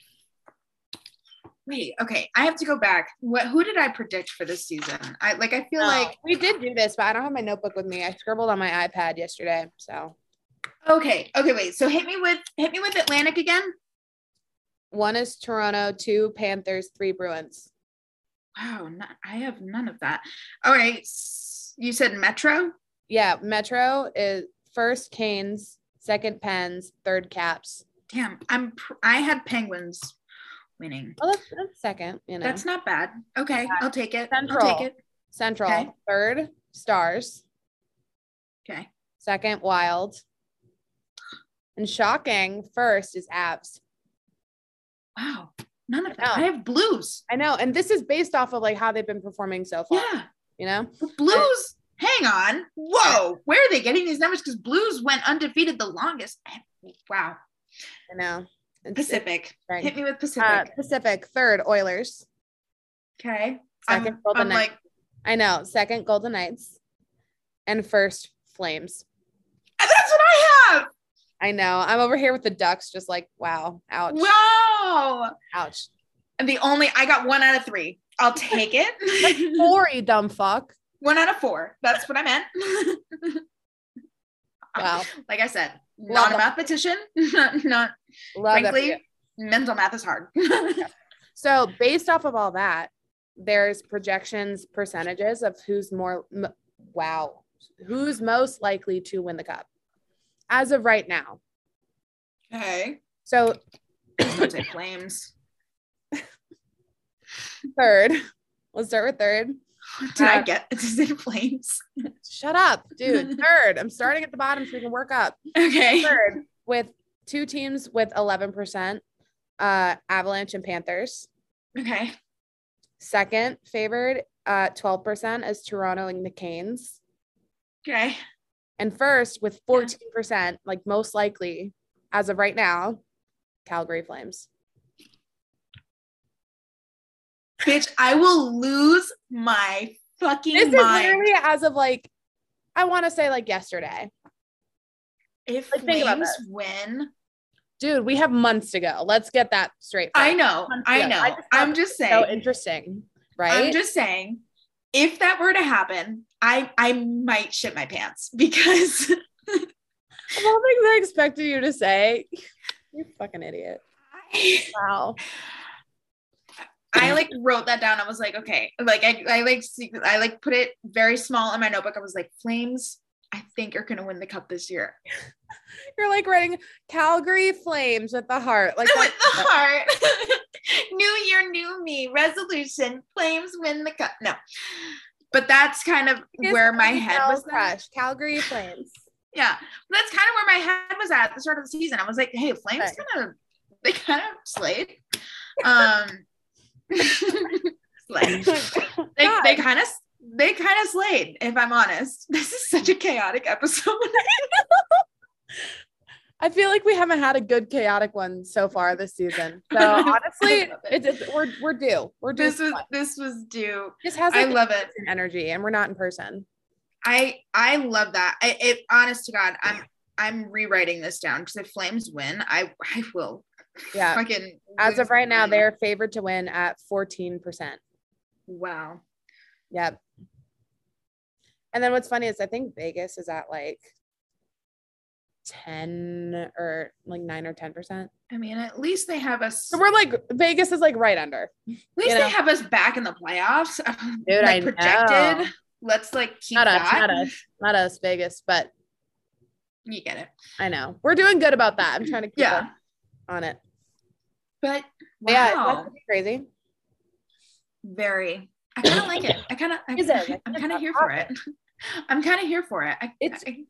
Wait, okay. I have to go back. What? Who did I predict for this season? I like. I feel no, like we did do this, but I don't have my notebook with me. I scribbled on my iPad yesterday. So. Okay. Okay. Wait. So hit me with hit me with Atlantic again. One is Toronto. Two Panthers. Three Bruins. Wow. Not, I have none of that. All right. You said Metro. Yeah, Metro is first Canes, second Pens, third Caps. Damn. I'm. Pr- I had Penguins. Winning. Oh, that's, that's second. You know, that's not bad. Okay, yeah. I'll take it. Central. I'll take it. Central. Okay. Third, Stars. Okay. Second, Wild. And shocking, first is Avs. Wow, none of that. I have Blues. I know, and this is based off of like how they've been performing so far. Yeah. You know, the Blues. And, hang on. Whoa, where are they getting these numbers? Because Blues went undefeated the longest. Wow. I know. Pacific. Right. Hit me with Pacific. Uh, Pacific. Third, Oilers. Okay. Second, I'm, Golden I'm Knights. Like... I know. Second, Golden Knights. And first, Flames. And that's what I have. I know. I'm over here with the Ducks, just like, wow. Ouch. Wow. Ouch. And the only, I got one out of three. I'll take it. That's four, you dumb fuck. One out of four. That's what I meant. Wow. Like I said, not Love a mathematician. not, not Love frankly, mental math is hard. So based off of all that, there's projections, percentages of who's more, m- wow, who's most likely to win the cup as of right now. Okay. So don't say Flames. Third. Let's start with third. Did uh, I get is it Flames? Shut up, dude. Third. I'm starting at the bottom so we can work up. Okay. Third, with two teams with eleven percent, uh, Avalanche and Panthers. Okay. Second favored, uh, twelve percent is Toronto and the Canes. Okay. And first with fourteen percent, like most likely as of right now, Calgary Flames. Bitch, I will lose my fucking this mind. Is literally as of like, I want to say like yesterday. If like, Flames win. Dude, we have months to go. Let's get that straight. I know. I know. I just I'm just saying. So interesting, right? I'm just saying, if that were to happen, I I might shit my pants because of all things I expected you to say. You fucking idiot. I, wow. I like wrote that down. I was like, okay, like I, I like I like put it very small in my notebook. I was like, Flames, I think are gonna win the cup this year. You're like writing Calgary Flames with the heart, like with the heart. New year, new me. Resolution: Flames win the cup. No, but that's kind of where my head was. Crush Calgary Flames. Yeah, that's kind of where my head was at at the start of the season. I was like, hey, Flames okay. kind of they kind of slayed. Um. Slayed. They they kind of they kind of slayed, if I'm honest. This is such a chaotic episode. I feel like we haven't had a good chaotic one so far this season. So honestly, it. it's, it's we're we're due. We're due. This was fun. This was due. This has like I love it energy, and we're not in person. I I love that. I it honest to God, I'm I'm rewriting this down because if Flames win, I I will. Yeah. Fucking as of right now, they're favored to win at fourteen percent. Wow. Yep. And then what's funny is I think Vegas is at like ten or like nine or ten percent. I mean, at least they have us. So we're like, Vegas is like right under. At least you know? They have us back in the playoffs. Dude, like I projected. Know. Let's like keep not that. Us, not us, not us, Vegas, but you get it. I know. We're doing good about that. I'm trying to keep yeah. on it. But wow. Yeah, that's crazy. Very. I kind of like it. I kind of. I'm kind of here for it. I'm kind of here for it. I, it's I,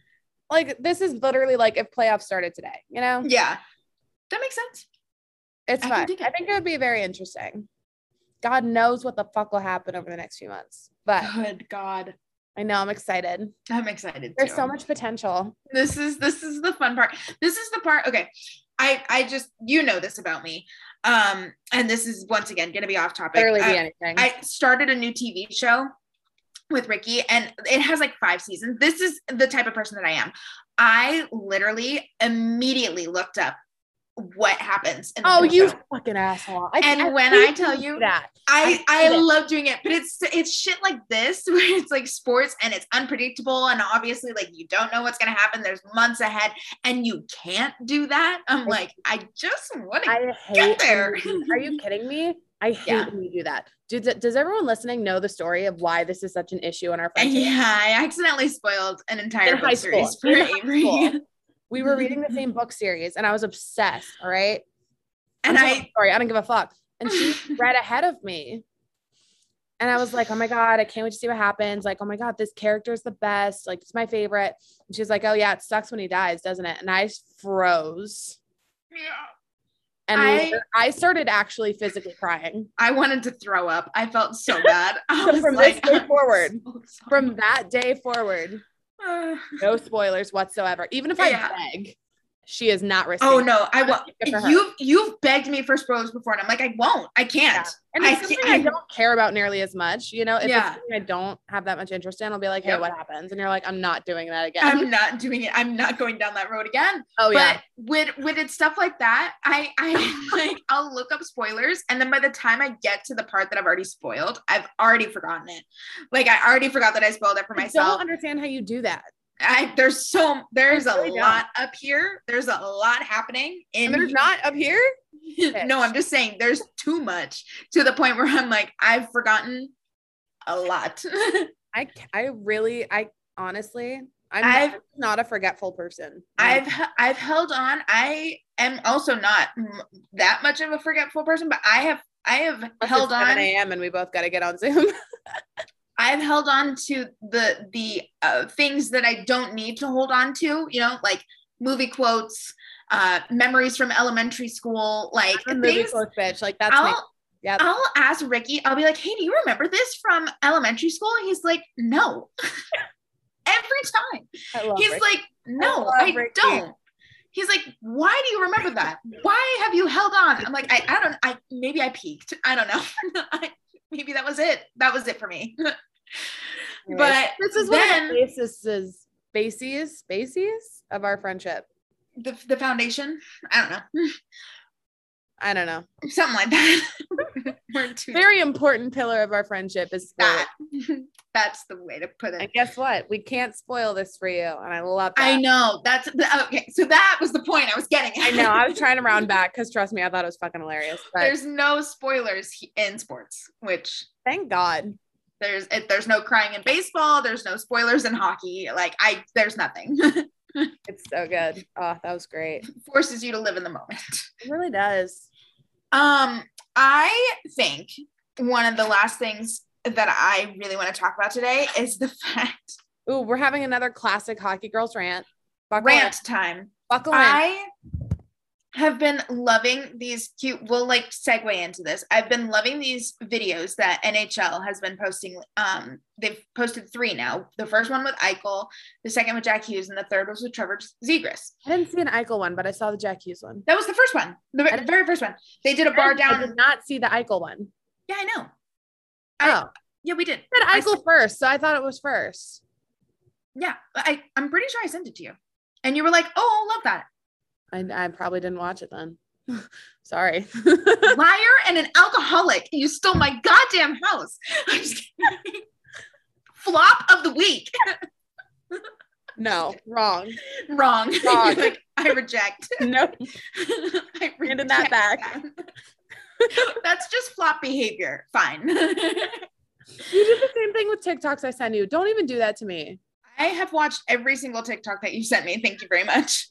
like this is literally like if playoffs started today. You know? Yeah, that makes sense. It's fun. I, it. I think it would be very interesting. God knows what the fuck will happen over the next few months. But good God. I know, I'm excited. I'm excited. There's too. so much potential. This is this is the fun part. This is the part. Okay. I I just you know this about me. Um, and this is once again gonna be off topic. Literally be uh, anything. I started a new T V show with Ricky, and it has like five seasons. This is the type of person that I am. I literally immediately looked up what happens in the oh you show. Fucking asshole. I, and I when I tell you that I I, I love doing it, but it's it's shit like this where it's like sports and it's unpredictable and obviously like you don't know what's gonna happen. There's months ahead and you can't do that. I'm like, I just want to get there. Are you kidding me? I hate yeah. when you do that. Does, does everyone listening know the story of why this is such an issue in our friendship? Yeah, I accidentally spoiled an entire in book high series school. for in Avery. We were reading the same book series and I was obsessed. All right. And I'm I, sorry, I don't give a fuck. And she read ahead of me. And I was like, oh my God, I can't wait to see what happens. Like, oh my God, this character is the best. Like, it's my favorite. And she's like, oh yeah, it sucks when he dies, doesn't it? And I froze. Yeah. And I, I started actually physically crying. I wanted to throw up. I felt so bad. I so was from like, this day forward, so from that day forward, uh, no spoilers whatsoever. Even if I yeah. beg, she is not risking. Oh no, I won't. You've you've begged me for spoilers before, and I'm like, I won't. I can't. Yeah. And it's I something I, I don't care about nearly as much. You know, if yeah. it's something I don't have that much interest in, I'll be like, hey, yep. what happens? And you're like, I'm not doing that again. I'm not doing it. I'm not going down that road again. Oh yeah. But with with it stuff like that, I I like I'll look up spoilers, and then by the time I get to the part that I've already spoiled, I've already forgotten it. Like I already forgot that I spoiled it for myself. I don't understand how you do that. I there's so there's a really lot don't. up here. There's a lot happening in and there's not up here. No, I'm just saying there's too much to the point where I'm like, I've forgotten a lot. I I really I honestly I'm I've, not, not a forgetful person. I've I've held on. I am also not that much of a forgetful person, but I have I have Unless held on. seven a.m. and we both got to get on Zoom. I've held on to the the uh, things that I don't need to hold on to, you know, like movie quotes, uh, memories from elementary school, like I'm things. Movie quotes, bitch. Like that's. I'll, yep. I'll ask Ricky. I'll be like, "Hey, do you remember this from elementary school?" And he's like, "No." Every time. I love he's Ricky. like, "No, I, I don't." He's like, "Why do you remember that? Why have you held on?" I'm like, "I, I don't. I maybe I peaked. I don't know. I, maybe that was it. That was it for me." Anyways, but this is then, one of the bases, bases, bases of our friendship. The the foundation. I don't know. I don't know. Something like that. Very important pillar of our friendship is that. That's the way to put it. And guess what? We can't spoil this for you, and I love that. I know. That's okay. So that was the point I was getting at. I know. I was trying to round back because trust me, I thought it was fucking hilarious. But there's no spoilers in sports, which thank God. There's it, there's no crying in baseball. There's no spoilers in hockey. Like I, there's nothing. It's so good. Oh, that was great. It forces you to live in the moment. It really does. Um, I think one of the last things that I really want to talk about today is the fact. Ooh, we're having another classic hockey girls rant. Buckle rant in. time. Buckle in. I have been loving these cute, we'll like segue into this. I've been loving these videos that N H L has been posting. Um, they've posted three now. The first one with Eichel, the second with Jack Hughes, and the third was with Trevor Zegras. I didn't see an Eichel one, but I saw the Jack Hughes one. That was the first one. The very first one. They did a bar I, down. I did not see the Eichel one. Yeah, I know. Oh. I, yeah, we did. I said Eichel I, first, so I thought it was first. Yeah, I, I'm pretty sure I sent it to you. And you were like, oh, love that. I, I probably didn't watch it then. Sorry. Liar and an alcoholic. You stole my goddamn house. I'm just kidding. Flop of the week. No, wrong. Wrong. Wrong. Like, I reject. No. I Handing that back. That. That's just flop behavior. Fine. You did the same thing with TikToks I send you. Don't even do that to me. I have watched every single TikTok that you sent me. Thank you very much.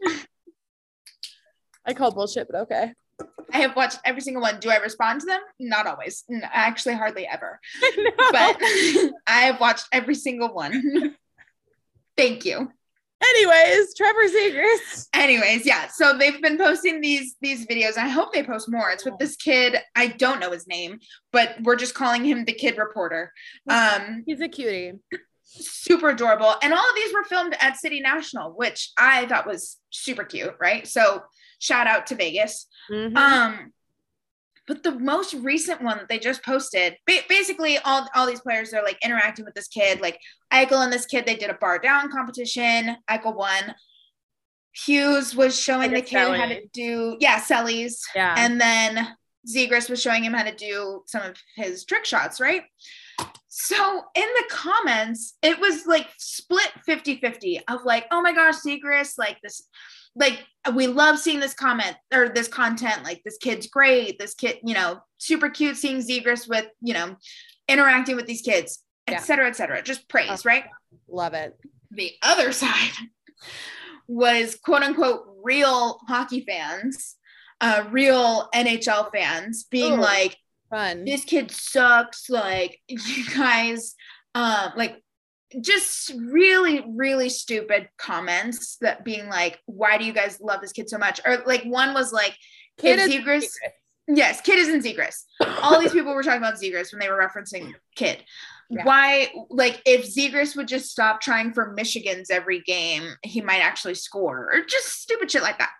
I call bullshit, but okay. I have watched every single one. Do I respond to them? Not always. Actually, hardly ever. I But I have watched every single one. Thank you. Anyways, Trevor Zegras. Anyways, yeah. So they've been posting these these videos. And I hope they post more. It's with this kid. I don't know his name, but we're just calling him the kid reporter. Um, He's a cutie. Super adorable. And all of these were filmed at City National, which I thought was super cute, right? So shout out to Vegas. Mm-hmm. Um, but the most recent one that they just posted, ba- basically all, all these players are like interacting with this kid, like Eichel and this kid, they did a bar down competition. Eichel won. Hughes was showing the kid Selly. how to do, yeah, Sellies. Yeah. And then Zegras was showing him how to do some of his trick shots, right? So in the comments, it was like split fifty-fifty of like, oh my gosh, Zegras, like this, like we love seeing this comment or this content, like this kid's great, this kid, you know, super cute seeing Zegras with, you know, interacting with these kids, et yeah. cetera, et cetera. Just praise, oh, right? Love it. The other side was quote unquote real hockey fans, uh, real N H L fans being Ooh. like, Fun. This kid sucks. Like, you guys, um, like, just really, really stupid comments that being like, why do you guys love this kid so much? Or like, one was like, kid is Zegras. Yes, kid is in Zegras. All these people were talking about Zegras when they were referencing kid. Yeah. Why, like, if Zegras would just stop trying for Michigan's every game, he might actually score, or just stupid shit like that.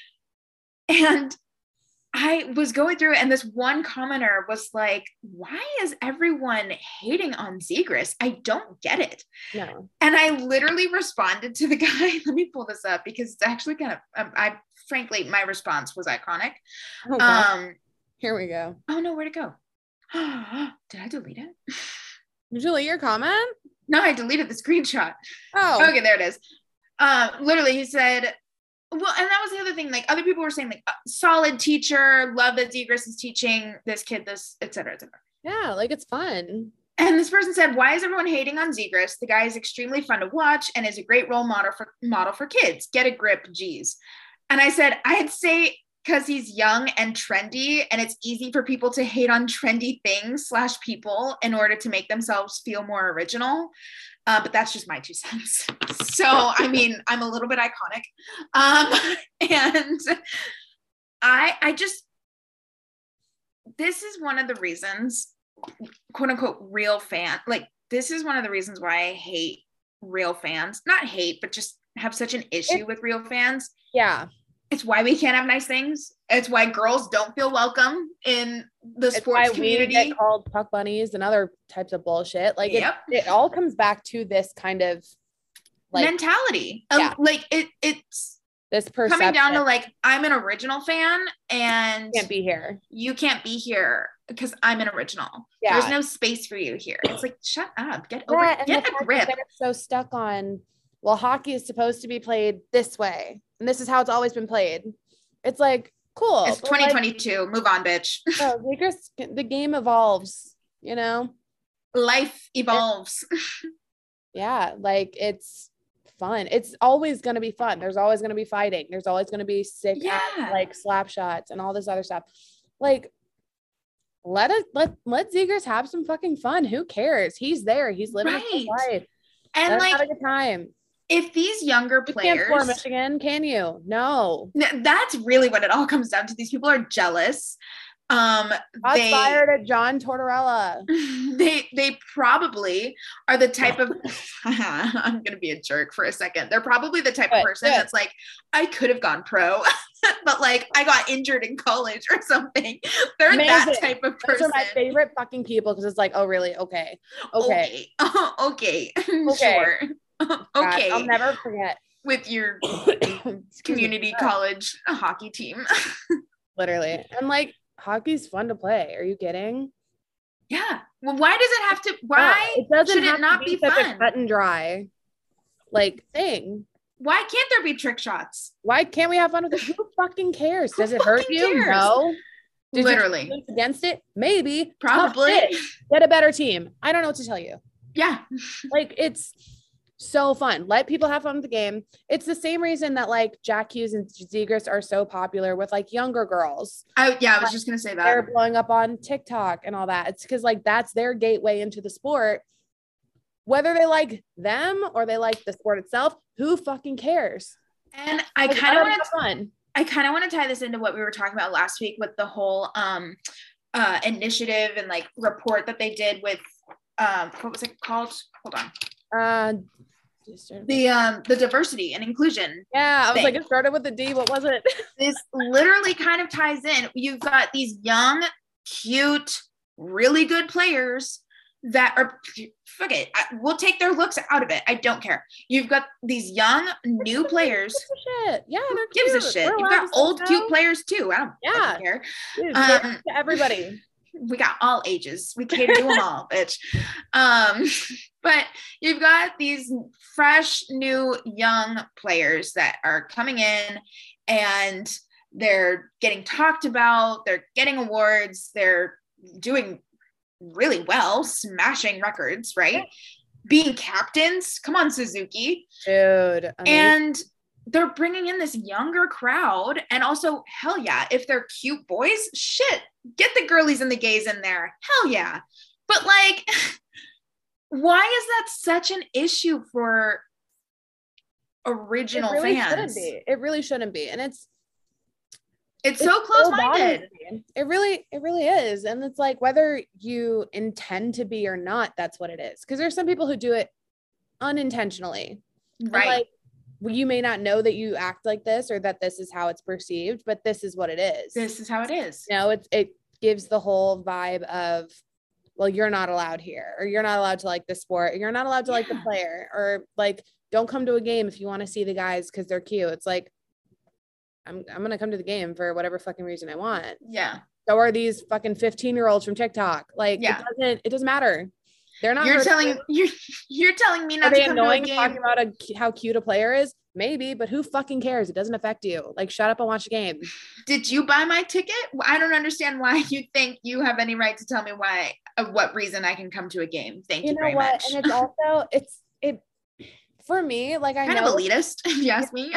And I was going through and this one commenter was like, why is everyone hating on Zegras? I don't get it. No. And I literally responded to the guy. Let me pull this up because it's actually kind of, um, I frankly, my response was iconic. Oh, um, Here we go. Oh no, where'd it go? Did I delete it? Did you delete your comment? No, I deleted the screenshot. Oh. Okay, there it is. Uh, literally, he said, well, and that was the other thing. Like other people were saying, like, solid teacher, love that Zegras is teaching this kid this, et cetera, et cetera. Yeah, like it's fun. And this person said, "Why is everyone hating on Zegras? The guy is extremely fun to watch and is a great role model for model for kids. Get a grip, geez." And I said, I'd say because he's young and trendy, and it's easy for people to hate on trendy things slash people in order to make themselves feel more original. Uh, but that's just my two cents. So, I mean, I'm a little bit iconic. Um, and I, I just, this is one of the reasons, quote unquote, real fan, like this is one of the reasons why I hate real fans, not hate, but just have such an issue it, with real fans. Yeah. It's why we can't have nice things. It's why girls don't feel welcome in the it's sports why community. We get called puck bunnies and other types of bullshit. Like yep. it, it all comes back to this kind of like mentality. Yeah. Um, like it, it's this perception. Coming down to like, I'm an original fan and you can't be here. You can't be here because I'm an original. Yeah. There's no space for you here. It's like, shut up, get over yeah, it. Get a grip. They're so stuck on, well, hockey is supposed to be played this way. And this is how it's always been played. It's like, cool. It's twenty twenty-two. Like, move on, bitch. Oh, the game evolves, you know? Life evolves. It, yeah, like it's fun. It's always going to be fun. There's always going to be fighting. There's always going to be sick, yeah. ass, like slap shots and all this other stuff. Like, let it, let, let Zegras have some fucking fun. Who cares? He's there. He's living right. his life. And let like, have a good time. If these younger players, you can't score Michigan, can you? No. That's really what it all comes down to. These people are jealous. Um, I they fired at John Tortorella. They they probably are the type of. I'm gonna be a jerk for a second. They're probably the type good, of person good. that's like, I could have gone pro, but like I got injured in college or something. They're Amazing. that type of person. Those are my favorite fucking people because it's like, oh really? Okay, okay, okay, okay. okay. Sure. Okay. God, I'll never forget. with your community college hockey team. Literally. And like, hockey's fun to play. Are you kidding? Yeah. Well, why does it have to, why no, it doesn't should have it not to be, be such fun? a cut and dry like thing. Why can't there be trick shots? Why can't we have fun with it? Who fucking cares? Who Does it hurt you? cares? No. Did Literally. you against it? Maybe. Probably. Get a better team. I don't know what to tell you. Yeah. Like, it's so fun. Let people have fun with the game. It's the same reason that like Jack Hughes and Zegras are so popular with like younger girls. I, yeah, I was like, just going to say that. They're blowing up on TikTok and all that. It's because like that's their gateway into the sport. Whether they like them or they like the sport itself, who fucking cares? And I like, kind of want to fun. I kind of want to tie this into what we were talking about last week with the whole um uh initiative and like report that they did with um what was it called? Hold on. Uh the um the diversity and inclusion. Yeah, I was thing. like, it started with the D. What was it? This literally kind of ties in. You've got these young, cute, really good players that are, fuck it, I, we'll take their looks out of it. I don't care. You've got these young, new players. Shit. Yeah, Who they're gives cute. a shit? We're You've got old, know. cute players too. I don't yeah. fucking care. Dude, um, to everybody. We got all ages. We cater to them all, bitch. Um, but you've got these fresh, new, young players that are coming in and they're getting talked about. They're getting awards. They're doing really well, smashing records, right? Being captains. Come on, Suzuki. Dude. Amazing. And they're bringing in this younger crowd. And also, hell yeah, if they're cute boys, shit, get the girlies and the gays in there. Hell yeah. But like, why is that such an issue for original it really fans? Shouldn't be. It really shouldn't be. And it's It's, it's so close-minded. So it really, it really is. And it's like, whether you intend to be or not, that's what it is. Because there's some people who do it unintentionally. Right. Like, well, you may not know that you act like this or that this is how it's perceived, but this is what it is. This is how it is. You know, it's, it gives the whole vibe of, well, you're not allowed here, or you're not allowed to like the sport, or you're not allowed to yeah. like the player, or like, don't come to a game if you want to see the guys because they're cute. It's like, I'm I'm gonna come to the game for whatever fucking reason I want. Yeah. So are these fucking fifteen year olds from TikTok. Like yeah. it doesn't it doesn't matter. They're not. You're telling you're you're telling me not are to they come annoying to a game. Talking about a, how cute a player is? Maybe, but who fucking cares? It doesn't affect you. Like, shut up and watch the game. Did you buy my ticket? I don't understand why you think you have any right to tell me why, of what reason I can come to a game. Thank you, you know very what? much. And it's also, it's, it, for me, like I kind know. Kind of elitist, if you ask me.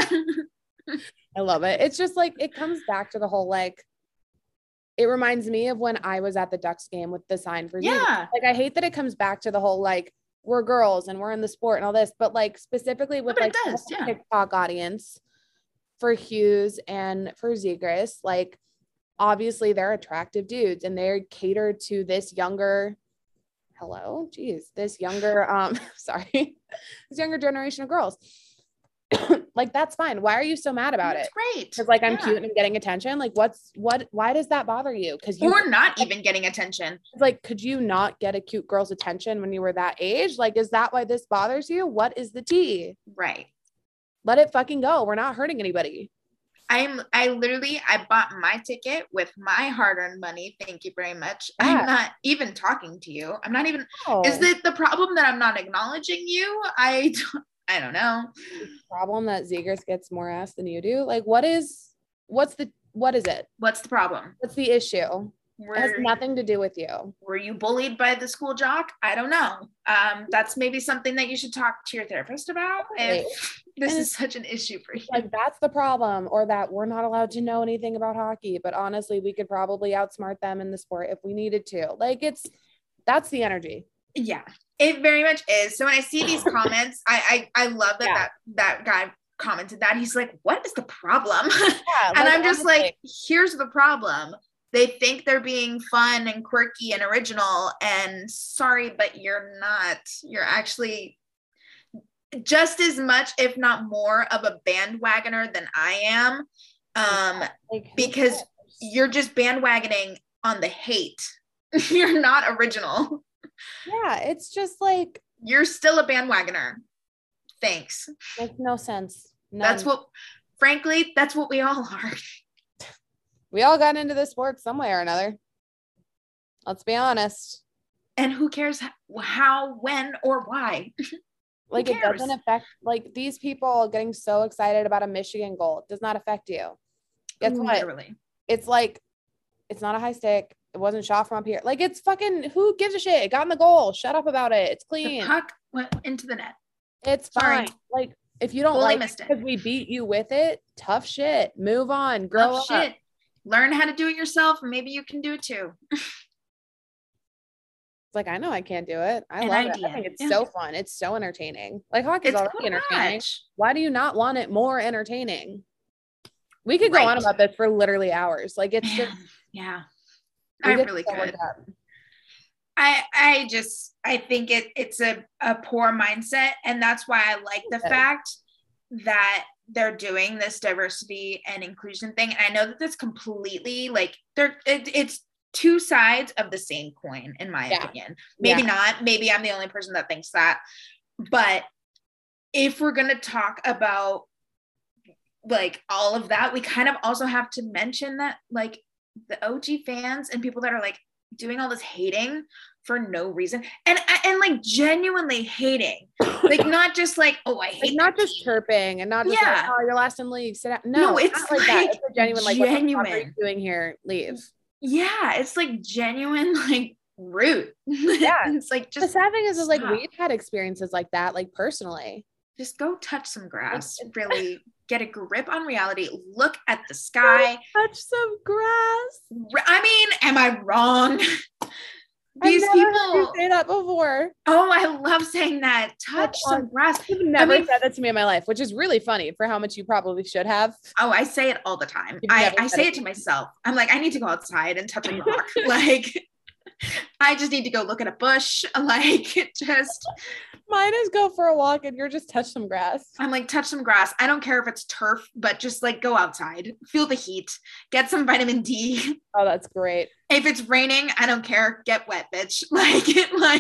I love it. It's just like, it comes back to the whole, like, it reminds me of when I was at the Ducks game with the sign for yeah. Zeke. Like, I hate that it comes back to the whole, like, we're girls and we're in the sport and all this, but like specifically with no, like does, the yeah. TikTok audience for Hughes and for Zegras, like obviously they're attractive dudes and they're catered to this younger, hello, geez, this younger, um, sorry, this younger generation of girls. Like, that's fine. Why are you so mad about that's it? Great. Because like I'm yeah. cute and getting attention. Like, what's what? Why does that bother you? Because you or not even getting attention. Like, could you not get a cute girl's attention when you were that age? Like, is that why this bothers you? What is the tea? Right. Let it fucking go. We're not hurting anybody. I'm. I literally. I bought my ticket with my hard-earned money. Thank you very much. Yeah. I'm not even talking to you. I'm not even. Oh. Is it the problem that I'm not acknowledging you? I. Don't, I don't know. Problem that Zegras gets more ass than you do. Like, what is, what's the, what is it? What's the problem? What's the issue? Were, it has nothing to do with you. Were you bullied by the school jock? I don't know. Um, that's maybe something that you should talk to your therapist about. If this and is such an issue for you. Like, that's the problem, or that we're not allowed to know anything about hockey, but honestly, we could probably outsmart them in the sport if we needed to. Like, it's, that's the energy. Yeah. It very much is. So when I see these comments, I, I I love that, yeah. that that guy commented that. He's like, what is the problem? Yeah, and like, I'm just honestly. like, here's the problem. They think they're being fun and quirky and original, and sorry, but you're not. You're actually just as much, if not more, of a bandwagoner than I am. Um, like, because you're just bandwagoning on the hate. You're not original. Yeah, it's just like, you're still a bandwagoner. Thanks. Makes no sense. None. That's what, frankly, that's what we all are. We all got into this sport some way or another. Let's be honest. And who cares how, when, or why? Like, it doesn't affect, like, these people getting so excited about a Michigan goal. It does not affect you. Guess what? Literally. It's like, it's not a high stick. It wasn't shot from up here. Like, it's fucking, who gives a shit? It got in the goal. Shut up about it. It's clean. The puck went into the net. It's Sorry. fine. Like, if you don't Fully like it because we beat you with it, tough shit. Move on. Grow tough up. Shit. Learn how to do it yourself, and maybe you can do it too. Like, I know I can't do it. I An love idea. it. I think it's yeah. so fun. It's so entertaining. Like, hockey's it's already entertaining. Much. Why do you not want it more entertaining? We could right. go on about this for literally hours. Like, it's Man, just yeah. I really so could. I I just I think it it's a, a poor mindset, and that's why I like the okay. fact that they're doing this diversity and inclusion thing. And I know that that's completely like they're it, it's two sides of the same coin, in my yeah. opinion. Maybe yeah. not. Maybe I'm the only person that thinks that. But if we're going to talk about like all of that, we kind of also have to mention that like the O G fans and people that are like doing all this hating for no reason and and like genuinely hating, like not just like, oh, I hate like not just team. chirping and not just yeah. like, oh, you're last in league, sit down. No, no it's not like, like that. It's a genuine like genuine. What are you doing here? Leave. Yeah, it's like genuine, like rude. Yeah, it's like just the sad thing is, is like we've had experiences like that, like personally. Just go touch some grass. Really get a grip on reality. Look at the sky. Touch some grass. I mean, am I wrong? These I've never people heard you say that before. Oh, I love saying that. Touch some um, grass. You've never I mean, said that to me in my life, which is really funny for how much you probably should have. Oh, I say it all the time. I, I say it to myself. I'm like, I need to go outside and touch a rock. Like, I just need to go look at a bush. Like, it just. Mine is go for a walk and you're just touch some grass. I'm like, touch some grass. I don't care if it's turf, but just like go outside, feel the heat, get some vitamin D. Oh, that's great. If it's raining, I don't care. Get wet, bitch. Like it, like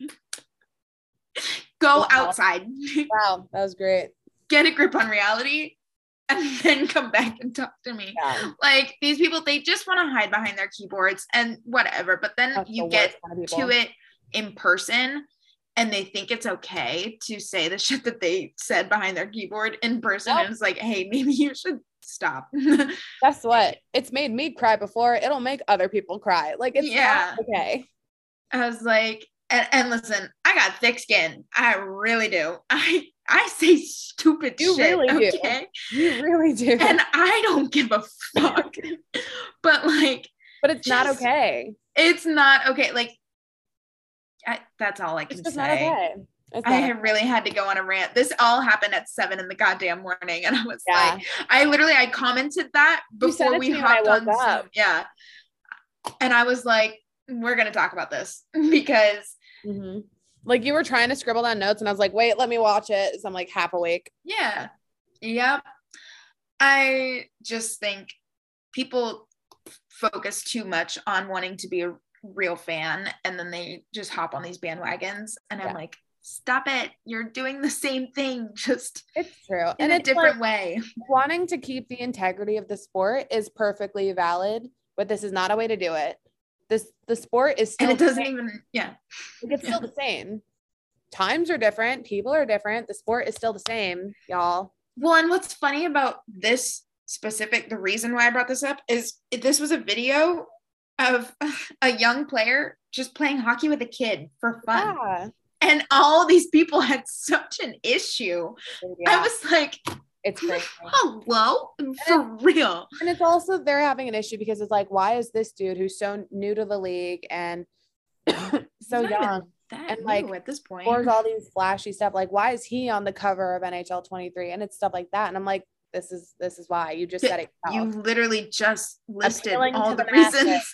go wow. outside. Wow, that was great. Get a grip on reality and then come back and talk to me. Yeah. Like these people, they just want to hide behind their keyboards and whatever. But then that's you the get to it in person. And they think it's okay to say the shit that they said behind their keyboard in person. Yep. And it's like, hey, maybe you should stop. Guess what? It's made me cry before. It'll make other people cry. Like, it's yeah. not okay. I was like, and, and listen, I got thick skin. I really do. I I say stupid you shit. Really okay? do. You really do. And I don't give a fuck. But like. But it's just, not okay. It's not okay. Like, I, that's all I can it's say. Not okay. It's I not really had to go on a rant. This all happened at seven in the goddamn morning. And I was yeah. like, I literally, I commented that before we hopped on Zoom. Yeah. And I was like, we're going to talk about this because. Mm-hmm. Like you were trying to scribble down notes and I was like, wait, let me watch it. So I'm like half awake. Yeah. Yep. I just think people focus too much on wanting to be a real fan and then they just hop on these bandwagons and yeah. I'm like, stop it, you're doing the same thing, just it's true in and a different like, way. Wanting to keep the integrity of the sport is perfectly valid, but this is not a way to do it. This the sport is still and it doesn't even yeah like it's still the same. Times are different, people are different, the sport is still the same, y'all. Well, and what's funny about this specific, the reason why I brought this up is this was a video of a young player just playing hockey with a kid for fun. Yeah. And all these people had such an issue. Yeah. I was like, it's crazy. Hello? For real. And it's also, they're having an issue because it's like, why is this dude who's so new to the league and so young and like at this point scores all these flashy stuff, like why is he on the cover of N H L twenty-three and it's stuff like that? And I'm like, this is, this is why you just said it. You literally just listed all the, the reasons.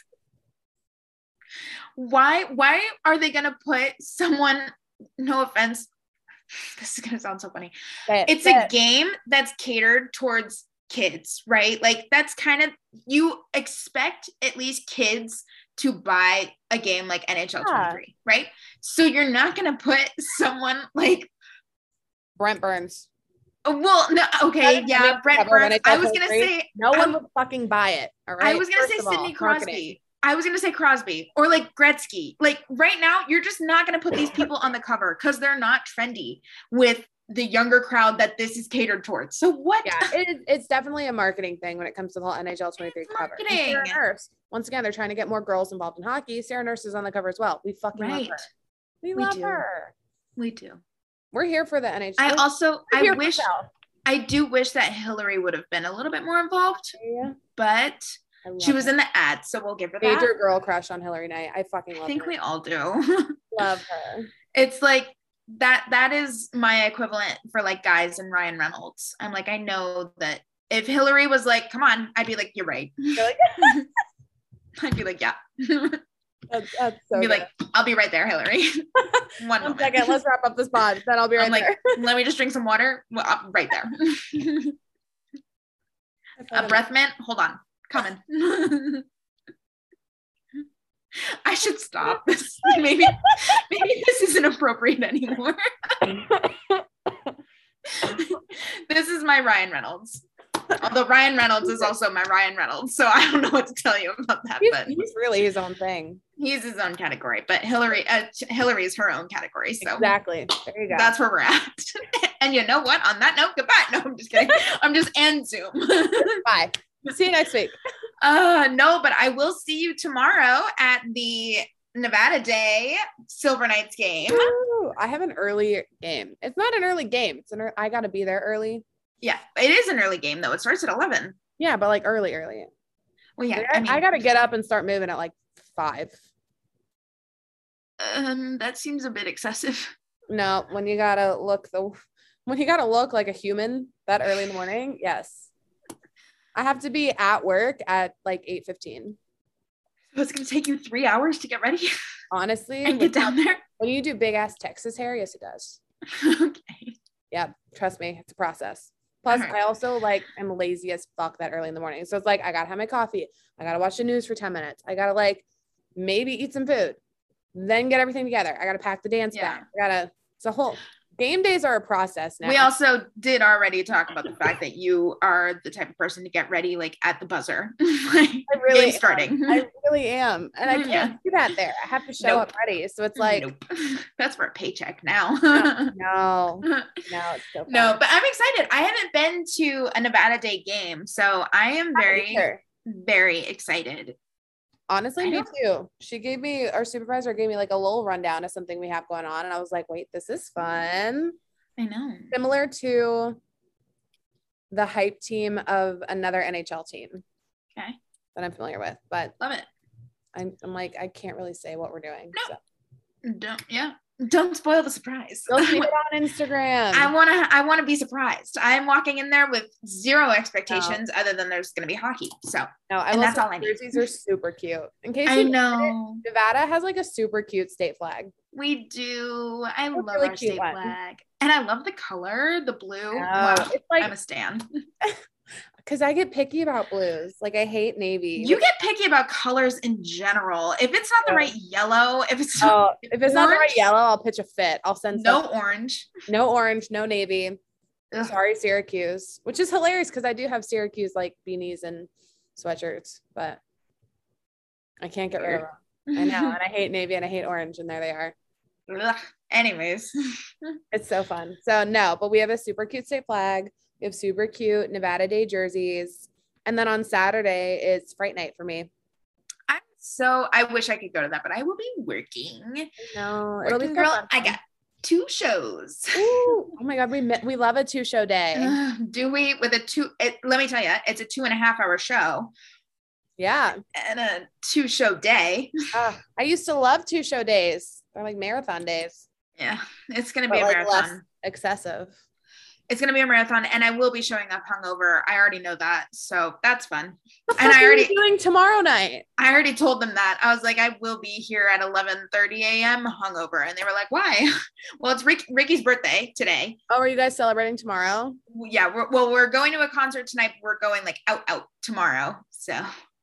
Why, why are they going to put someone, no offense, this is going to sound so funny. It, it's a it. game that's catered towards kids, right? Like that's kind of, you expect at least kids to buy a game like N H L yeah. twenty-three, right? So you're not going to put someone like Brent Burns. Oh, well, no, okay, yeah, Brent Burns. I was gonna say no one would fucking buy it. All right. I was gonna say Sidney Crosby. I was gonna say Crosby or like Gretzky. Like right now, you're just not gonna put these people on the cover because they're not trendy with the younger crowd that this is catered towards. So what? Yeah, it, it's definitely a marketing thing when it comes to the whole N H L twenty-three cover. Sarah Nurse, once again, they're trying to get more girls involved in hockey. Sarah Nurse is on the cover as well. We fucking right. love her. We, we love do. her. We do. We're here for the N H L. I also, I wish, I do wish that Hillary would have been a little bit more involved, yeah. but she was her. in the ad, so we'll give her Major that. Major girl crush on Hillary Knight. I fucking love her. I think her. we all do. Love her. It's like, that that is my equivalent for like guys and Ryan Reynolds. I'm like, I know that if Hillary was like, come on, I'd be like, you're right. You're like, I'd be like, yeah. That's, that's so I'd be good. like, I'll be right there, Hillary. One, One second, let's wrap up this pod. Then I'll be right I'm like, there. Let me just drink some water. Well, I'm right there. A breath mint. Hold on, coming. I should stop this. Maybe, maybe this isn't appropriate anymore. This is my Ryan Reynolds. Although Ryan Reynolds is also my Ryan Reynolds, so I don't know what to tell you about that. He's, but he's really his own thing. He's his own category, but Hillary, uh, Hillary is her own category. So exactly, there you go. That's where we're at. And you know what? On that note, goodbye. No, I'm just kidding. I'm just end Zoom. Bye. See you next week. Uh, no, but I will see you tomorrow at the Nevada Day Silver Knights game. Ooh, I have an early game. It's not an early game. It's an. Er- I got to be there early. Yeah, it is an early game though. It starts at eleven. Yeah, but like early, early. Well, yeah. Like, I, I, mean, I got to get up and start moving at like five. Um, that seems a bit excessive. No, when you gotta look the, when you gotta look like a human that early in the morning, yes. I have to be at work at like eight fifteen. So it's gonna take you three hours to get ready. Honestly, and get down there. When you do big ass Texas hair, yes, it does. Okay. Yeah, trust me, it's a process. Plus, right. I also like am lazy as fuck that early in the morning. So it's like I gotta have my coffee. I gotta watch the news for ten minutes. I gotta like maybe eat some food, then get everything together. I gotta pack the dance yeah. bag. I gotta. It's a whole. Game days are a process now. We also did already talk about the fact that you are the type of person to get ready like at the buzzer. Like, I really game starting. Am. I really am. And I can't yeah. do that there. I have to show nope. up ready. So it's like nope. That's for a paycheck now. no, no, no, it's so fun. No, but I'm excited. I haven't been to a Nevada Day game, so I am very, very excited. Honestly, me too. She gave me, our supervisor gave me like a little rundown of something we have going on. And I was like, wait, this is fun. I know. Similar to the hype team of another N H L team. Okay. That I'm familiar with, but love it. I'm, I'm like, I can't really say what we're doing. No. So. Don't, yeah. Don't spoil the surprise. Go see it on Instagram. I want to, I want to be surprised. I'm walking in there with zero expectations no. other than there's going to be hockey. So, no, I and that's all I need. Jerseys are super cute. In case I know it, Nevada has like a super cute state flag. We do. I it's love really our state one. flag. And I love the color, the blue. Wow. Wow. It's like, I'm a stan. Because I get picky about blues. Like I hate navy. You get picky about colors in general. If it's not the right yellow, if it's oh, not, if it's orange, not the right yellow, I'll pitch a fit. I'll send no something. orange, no orange, no navy. Ugh. Sorry, Syracuse, which is hilarious because I do have Syracuse like beanies and sweatshirts, but I can't get rid of them. I know, and I hate navy and I hate orange, and there they are. Ugh. Anyways, it's so fun. So no, but we have a super cute state flag. We have super cute Nevada Day jerseys. And then on Saturday, it's Fright Night for me. I'm so, I wish I could go to that, but I will be working. No, it'll be girl. Fun. I got two shows. Ooh, oh my God. We we love a two show day. Uh, do we with a two, it, let me tell you, it's a two and a half hour show. Yeah. And a two show day. Uh, I used to love two show days. They're like marathon days. Yeah. It's going to be but a like marathon. Less excessive. It's going to be a marathon and I will be showing up hungover. I already know that. So that's fun. And I already doing tomorrow night. I already told them that. I was like, I will be here at eleven thirty a.m. hungover. And they were like, why? Well, it's Rick, Ricky's birthday today. Oh, are you guys celebrating tomorrow? Yeah. We're, well, we're going to a concert tonight. We're going like out, out tomorrow. So.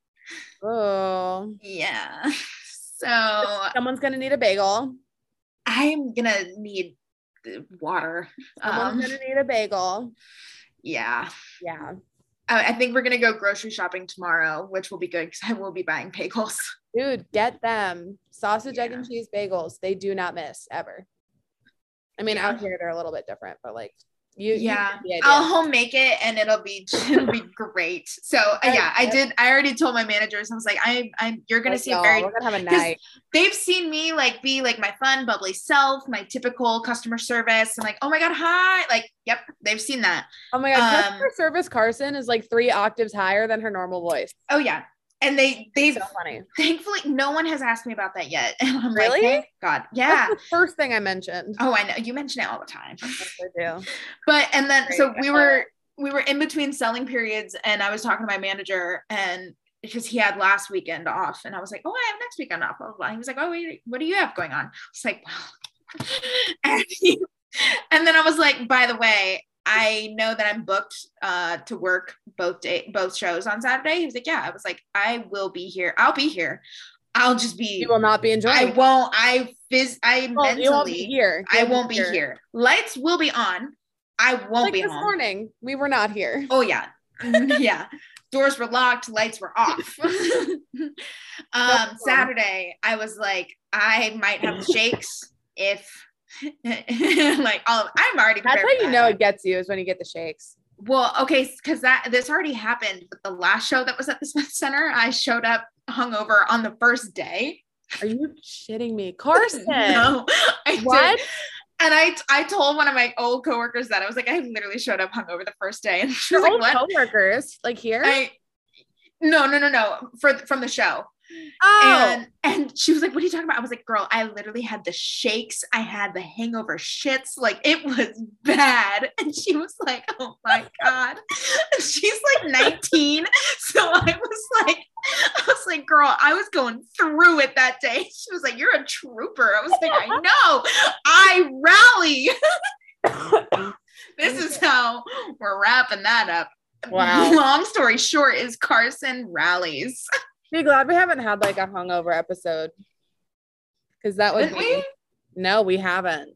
Oh. Yeah. So. Someone's going to need a bagel. I'm going to need water. Someone's um, gonna need a bagel. Yeah. Yeah. I, I think we're gonna go grocery shopping tomorrow, which will be good because I will be buying bagels. Dude, get them. Sausage, yeah. egg, and cheese bagels. They do not miss ever. I mean, yeah. out here they're a little bit different, but like you, yeah, you I'll home make it and it'll be it'll be great. So uh, yeah, I did. I already told my managers. I was like, I, I'm. You're gonna like, see no, a very. We're gonna have a night. They've seen me like be like my fun, bubbly self, my typical customer service. I'm like, oh my god, hi. Like, yep, they've seen that. Oh my god, um, customer service Carson is like three octaves higher than her normal voice. Oh yeah. And they, they've, so funny. Thankfully, no one has asked me about that yet. And I'm really? like, thank God. Yeah. That's the first thing I mentioned. Oh, I know. You mention it all the time. Yes, I do. But, and then, Great. so we were, we were in between selling periods and I was talking to my manager and because he had last weekend off and I was like, oh, I have next weekend off. Blah, blah, blah. He was like, oh, wait, what do you have going on? I was like, wow. and, he, and then I was like, by the way, I know that I'm booked uh, to work both day, both shows on Saturday. He was like, yeah. I was like, I will be here. I'll be here. I'll just be. You will not be enjoying. I won't. I phys. I well, mentally. You won't be here. You I won't be here. here. Lights will be on. I won't like be this home. morning. We were not here. Oh yeah, yeah. Doors were locked. Lights were off. um, Saturday, I was like, I might have the shakes if. like all of, I'm already prepared. That's how you that. know it gets you is when you get the shakes. Well, okay, because that this already happened with the last show that was at the Smith Center. I showed up hungover on the first day. Are you shitting me, Carson? No, I what? Did. And I I told one of my old coworkers that I was like, I literally showed up hungover the first day, and she was Your like, old "What?" Coworkers, like here? I no no no no for from the show. Oh, and and she was like, what are you talking about? I was like, girl, I literally had the shakes. I had the hangover shits. Like it was bad. And she was like, oh my God. And she's like nineteen. So I was like, I was like, girl, I was going through it that day. She was like, you're a trooper. I was like, I know. I rally. This is how we're wrapping that up. Wow. Long story short is Carson rallies. Be glad we haven't had like a hungover episode because that would Didn't be we? No, we haven't.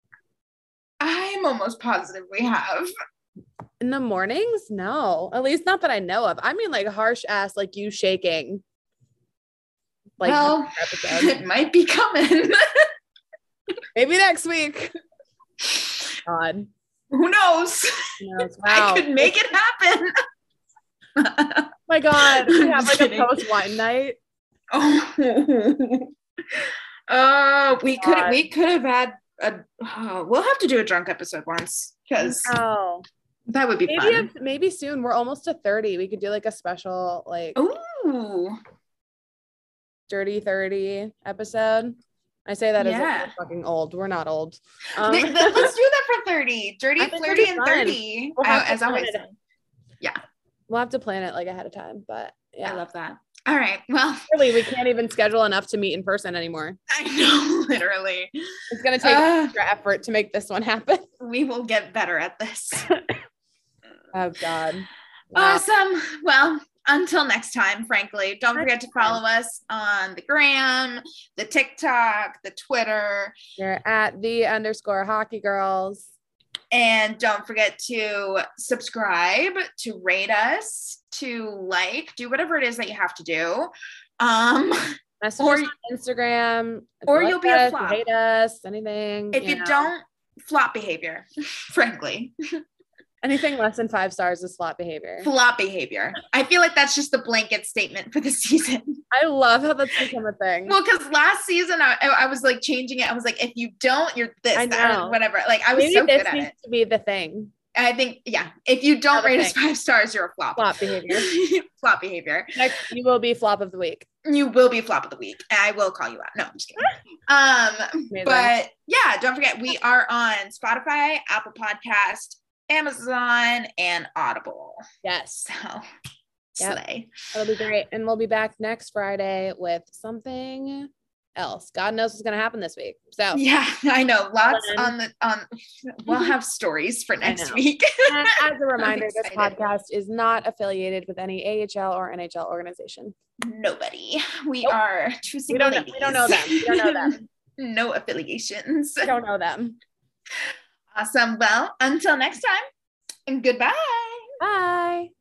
I'm almost positive we have. In the mornings? No, at least not that I know of. I mean like harsh ass like you shaking. Like well, it might be coming. Maybe next week. God. Who knows? Who knows? Wow. I could make it happen. My God, we have like kidding. a post wine night. Oh, uh, we could we could have had a. Uh, we'll have to do a drunk episode once because oh, that would be maybe fun. If, maybe soon. We're almost to thirty. We could do like a special like ooh, dirty thirty episode. I say that yeah. as if we're fucking old. We're not old. Um, Let's do that for thirty. Dirty, flirty, and thirty. We'll uh, as always. Yeah. We'll have to plan it like ahead of time, but yeah. I love that. All right. Well, really, we can't even schedule enough to meet in person anymore. I know, literally. It's going to take uh, extra effort to make this one happen. We will get better at this. Oh, God. Wow. Awesome. Well, until next time, frankly, don't forget to follow us on the gram, the TikTok, the Twitter. You're at the underscore hockey girls. And don't forget to subscribe, to rate us, to like, do whatever it is that you have to do. Um, Message or, us on Instagram. Or you'll be us, a flop. Hate us, anything. If you, you know. don't, flop behavior, frankly. Anything less than five stars is flop behavior. Flop behavior. I feel like that's just the blanket statement for the season. I love how that's become a thing. Well, because last season I, I was like changing it. I was like, if you don't, you're this, I that, whatever. Like I was Maybe so this good at needs it. To be the thing. I think, yeah. If you don't rate us five stars, you're a flop. Flop behavior. Flop behavior. Next, you will be flop of the week. You will be flop of the week. And I will call you out. No, I'm just kidding. um, Amazing. But yeah, don't forget we are on Spotify, Apple Podcast, Amazon, and Audible. Yes. So yep. slay. That'll be great. And we'll be back next Friday with something else. God knows what's going to happen this week. So yeah, I know. Lots then, on the on. We'll have stories for next week. And as a reminder, this podcast is not affiliated with any A H L or N H L organization. Nobody. We nope. are two we don't know, we don't know them. We don't know them. No affiliations. We don't know them. Awesome. Well, until next time, and goodbye. Bye.